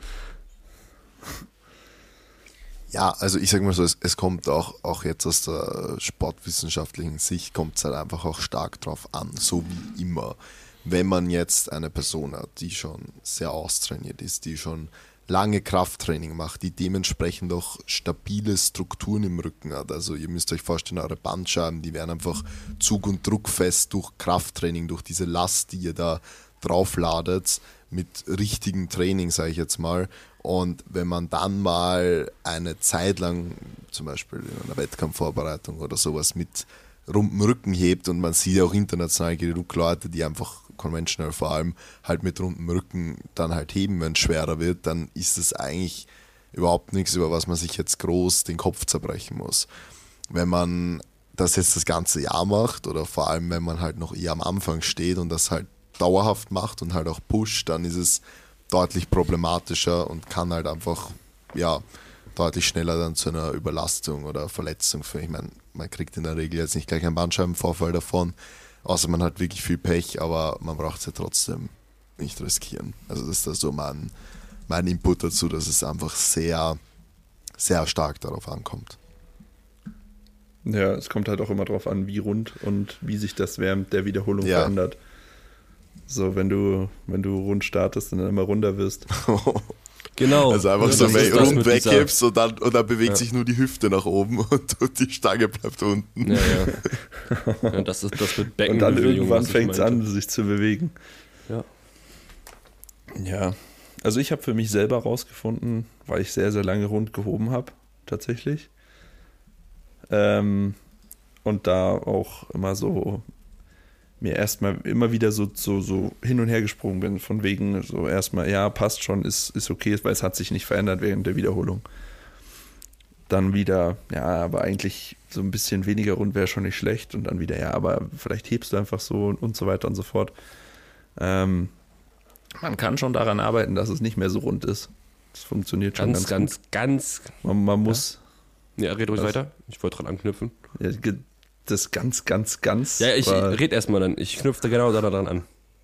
Ja, also ich sag mal so, es, es kommt auch, auch jetzt aus der sportwissenschaftlichen Sicht, kommt es halt einfach auch stark drauf an, so wie immer. Wenn man jetzt eine Person hat, die schon sehr austrainiert ist, die schon lange Krafttraining macht, die dementsprechend auch stabile Strukturen im Rücken hat. Also ihr müsst euch vorstellen, eure Bandscheiben, die werden einfach zug- und druckfest durch Krafttraining, durch diese Last, die ihr da draufladet, mit richtigem Training, sage ich jetzt mal. Und wenn man dann mal eine Zeit lang, zum Beispiel in einer Wettkampfvorbereitung oder sowas, mit rundem Rücken hebt und man sieht ja auch international genug Leute, die einfach conventional vor allem halt mit rundem Rücken dann halt heben, wenn es schwerer wird, dann ist es eigentlich überhaupt nichts, über was man sich jetzt groß den Kopf zerbrechen muss. Wenn man das jetzt das ganze Jahr macht oder vor allem, wenn man halt noch eher am Anfang steht und das halt dauerhaft macht und halt auch pusht, dann ist es deutlich problematischer und kann halt einfach, ja, deutlich schneller dann zu einer Überlastung oder Verletzung führen. Ich meine, man kriegt in der Regel jetzt nicht gleich einen Bandscheibenvorfall davon, außer man hat wirklich viel Pech, aber man braucht es ja trotzdem nicht riskieren. Also das ist da so mein, mein Input dazu, dass es einfach sehr, sehr stark darauf ankommt. Ja, es kommt halt auch immer darauf an, wie rund und wie sich das während der Wiederholung ja. verändert. So, wenn du, wenn du rund startest und dann immer runder wirst. Genau. Also einfach ja, so das rund weghebst und dann, und dann bewegt ja. sich nur die Hüfte nach oben und die Stange bleibt unten. Ja, ja. ja das ist das mit Beckenbewegung. Und dann irgendwann fängt es an, sich zu bewegen. Ja. Ja, also ich habe für mich selber rausgefunden, weil ich sehr, sehr lange rund gehoben habe, tatsächlich. Ähm, und da auch immer so mir erstmal immer wieder so, so, so hin und her gesprungen bin, von wegen so erstmal, ja, passt schon, ist, ist okay, weil es hat sich nicht verändert während der Wiederholung. Dann wieder, ja, aber eigentlich so ein bisschen weniger rund wäre schon nicht schlecht und dann wieder, ja, aber vielleicht hebst du einfach so und, und so weiter und so fort. Ähm, man kann schon daran arbeiten, dass es nicht mehr so rund ist. Das funktioniert schon ganz, ganz, ganz, ganz, ganz. Man, man muss. Ja, ja red ruhig weiter. Ich wollte dran anknüpfen. Ja, das ganz, ganz, ganz. Ja, ich red erstmal dann. Ich knüpfe da genau daran an.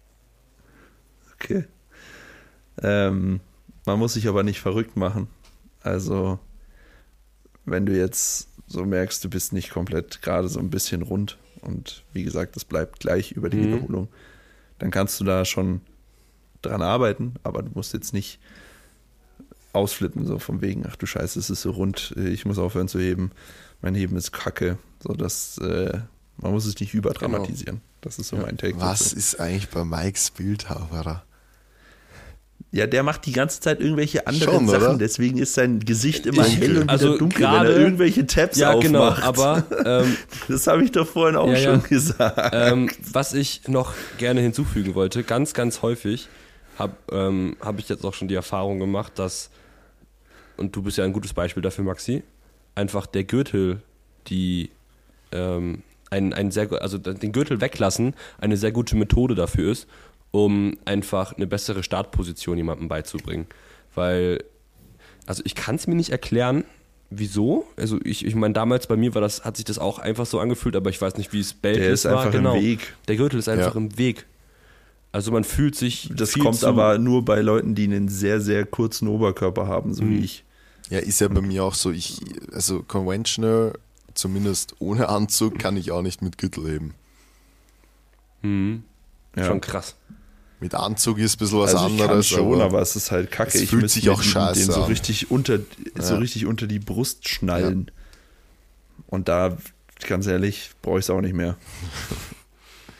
Okay. Ähm, man muss sich aber nicht verrückt machen. Also, wenn du jetzt so merkst, du bist nicht komplett gerade so ein bisschen rund und wie gesagt, das bleibt gleich über die mhm. Wiederholung, dann kannst du da schon dran arbeiten, aber du musst jetzt nicht ausflippen, so von wegen, ach du Scheiße, es ist so rund, ich muss aufhören zu heben, mein Heben ist kacke, so dass äh, man muss es nicht überdramatisieren. Genau. Das ist so mein Take. Was dazu. ist eigentlich bei Mikes Bildhauerer? Ja, der macht die ganze Zeit irgendwelche anderen Schon, Sachen, oder? deswegen ist sein Gesicht immer ich, hell und also wieder dunkel, grade, wenn er irgendwelche Tabs ja, aufmacht. Genau, aber ähm, das habe ich doch vorhin auch ja, schon ja. gesagt. Ähm, was ich noch gerne hinzufügen wollte, ganz, ganz häufig habe ähm, hab ich jetzt auch schon die Erfahrung gemacht, dass, und du bist ja ein gutes Beispiel dafür, Maxi, einfach der Gürtel, die ähm, ein, ein sehr, also den Gürtel weglassen, eine sehr gute Methode dafür ist, um einfach eine bessere Startposition jemandem beizubringen. Weil, also ich kann es mir nicht erklären, wieso. Also ich, ich meine, damals bei mir war das, hat sich das auch einfach so angefühlt, aber ich weiß nicht, wie es bei Der ist war. einfach Genau. im Weg. Der Gürtel ist einfach Ja. im Weg. Also man fühlt sich Das viel kommt zu, aber nur bei Leuten, die einen sehr, sehr kurzen Oberkörper haben, so Mhm. wie ich. Ja, ist ja bei mir auch so, ich, also conventional, zumindest ohne Anzug, kann ich auch nicht mit Gürtel heben. Mhm. Ja. Schon krass. Mit Anzug ist ein bisschen was also ich anderes. kann schon, aber, aber es ist halt kacke. es Ich fühlt müsste sich auch mir den- scheiße den so an. richtig unter, so Ja. richtig unter die Brust schnallen. Und da, ganz ehrlich, brauche ich es auch nicht mehr.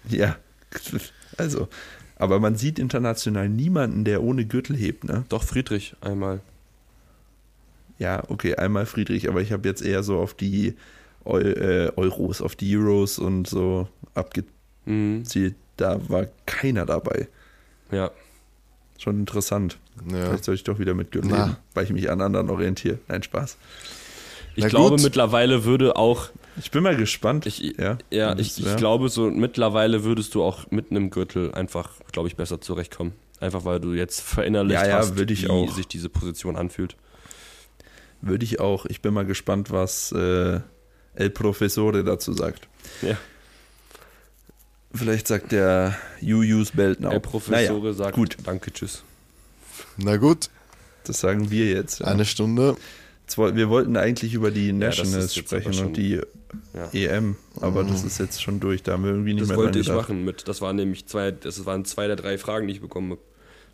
Ja, also, aber man sieht international niemanden, der ohne Gürtel hebt, ne? Doch, Friedrich einmal. Ja, okay, einmal Friedrich, aber ich habe jetzt eher so auf die Eu äh, Euros, auf die Euros und so abgezielt. Mhm. Da war keiner dabei. Ja. Schon interessant. Ja. Vielleicht soll ich doch wieder mit Gürtel Na. heben, weil ich mich an anderen orientiere. Nein, Spaß. Ich Na glaube, gut. mittlerweile würde auch, Ich bin mal gespannt. ich, ja, ja, Das- ich, ich ja. glaube, so mittlerweile würdest du auch mit einem Gürtel einfach, glaube ich, besser zurechtkommen. Einfach weil du jetzt verinnerlicht Ja, ja, hast, würde ich wie auch. sich diese Position anfühlt. Würde ich auch. Ich bin mal gespannt, was äh, El Professore dazu sagt. Ja. Vielleicht sagt der You use belt now. Der Professore Naja, sagt, gut, danke, tschüss. Na gut, das sagen wir jetzt. Ja. eine Stunde. Jetzt woll- Wir wollten eigentlich über die das Nationals ist jetzt aber sprechen schon- und die Ja. E M, aber das ist jetzt schon durch. Da haben wir irgendwie nicht Das mehr wollte dran ich gedacht. machen mit, das waren nämlich zwei, das waren zwei der drei Fragen, die ich bekommen habe,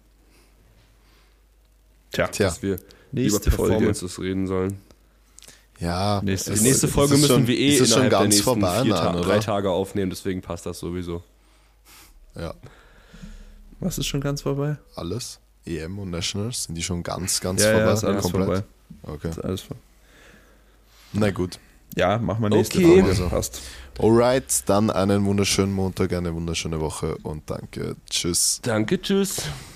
Tja, Tja, dass wir nächste über Folge. Performances reden sollen. ja. Nächste es- Die nächste es Folge ist müssen schon, wir eh es ist schon innerhalb der ganz nächsten vorbei, vier Mann, Ta- oder? drei Tage aufnehmen, deswegen passt das sowieso. Ja, Was ist schon ganz vorbei? alles. E M und Nationals, sind die schon ganz, ganz Ja, vorbei? ja, ist alles Komplett? vorbei. Okay. Ist alles vorbei. Na gut. Ja, machen wir nächste Okay. Folge. Also. Passt. Alright, dann einen wunderschönen Montag, eine wunderschöne Woche und danke. Tschüss. Danke, tschüss.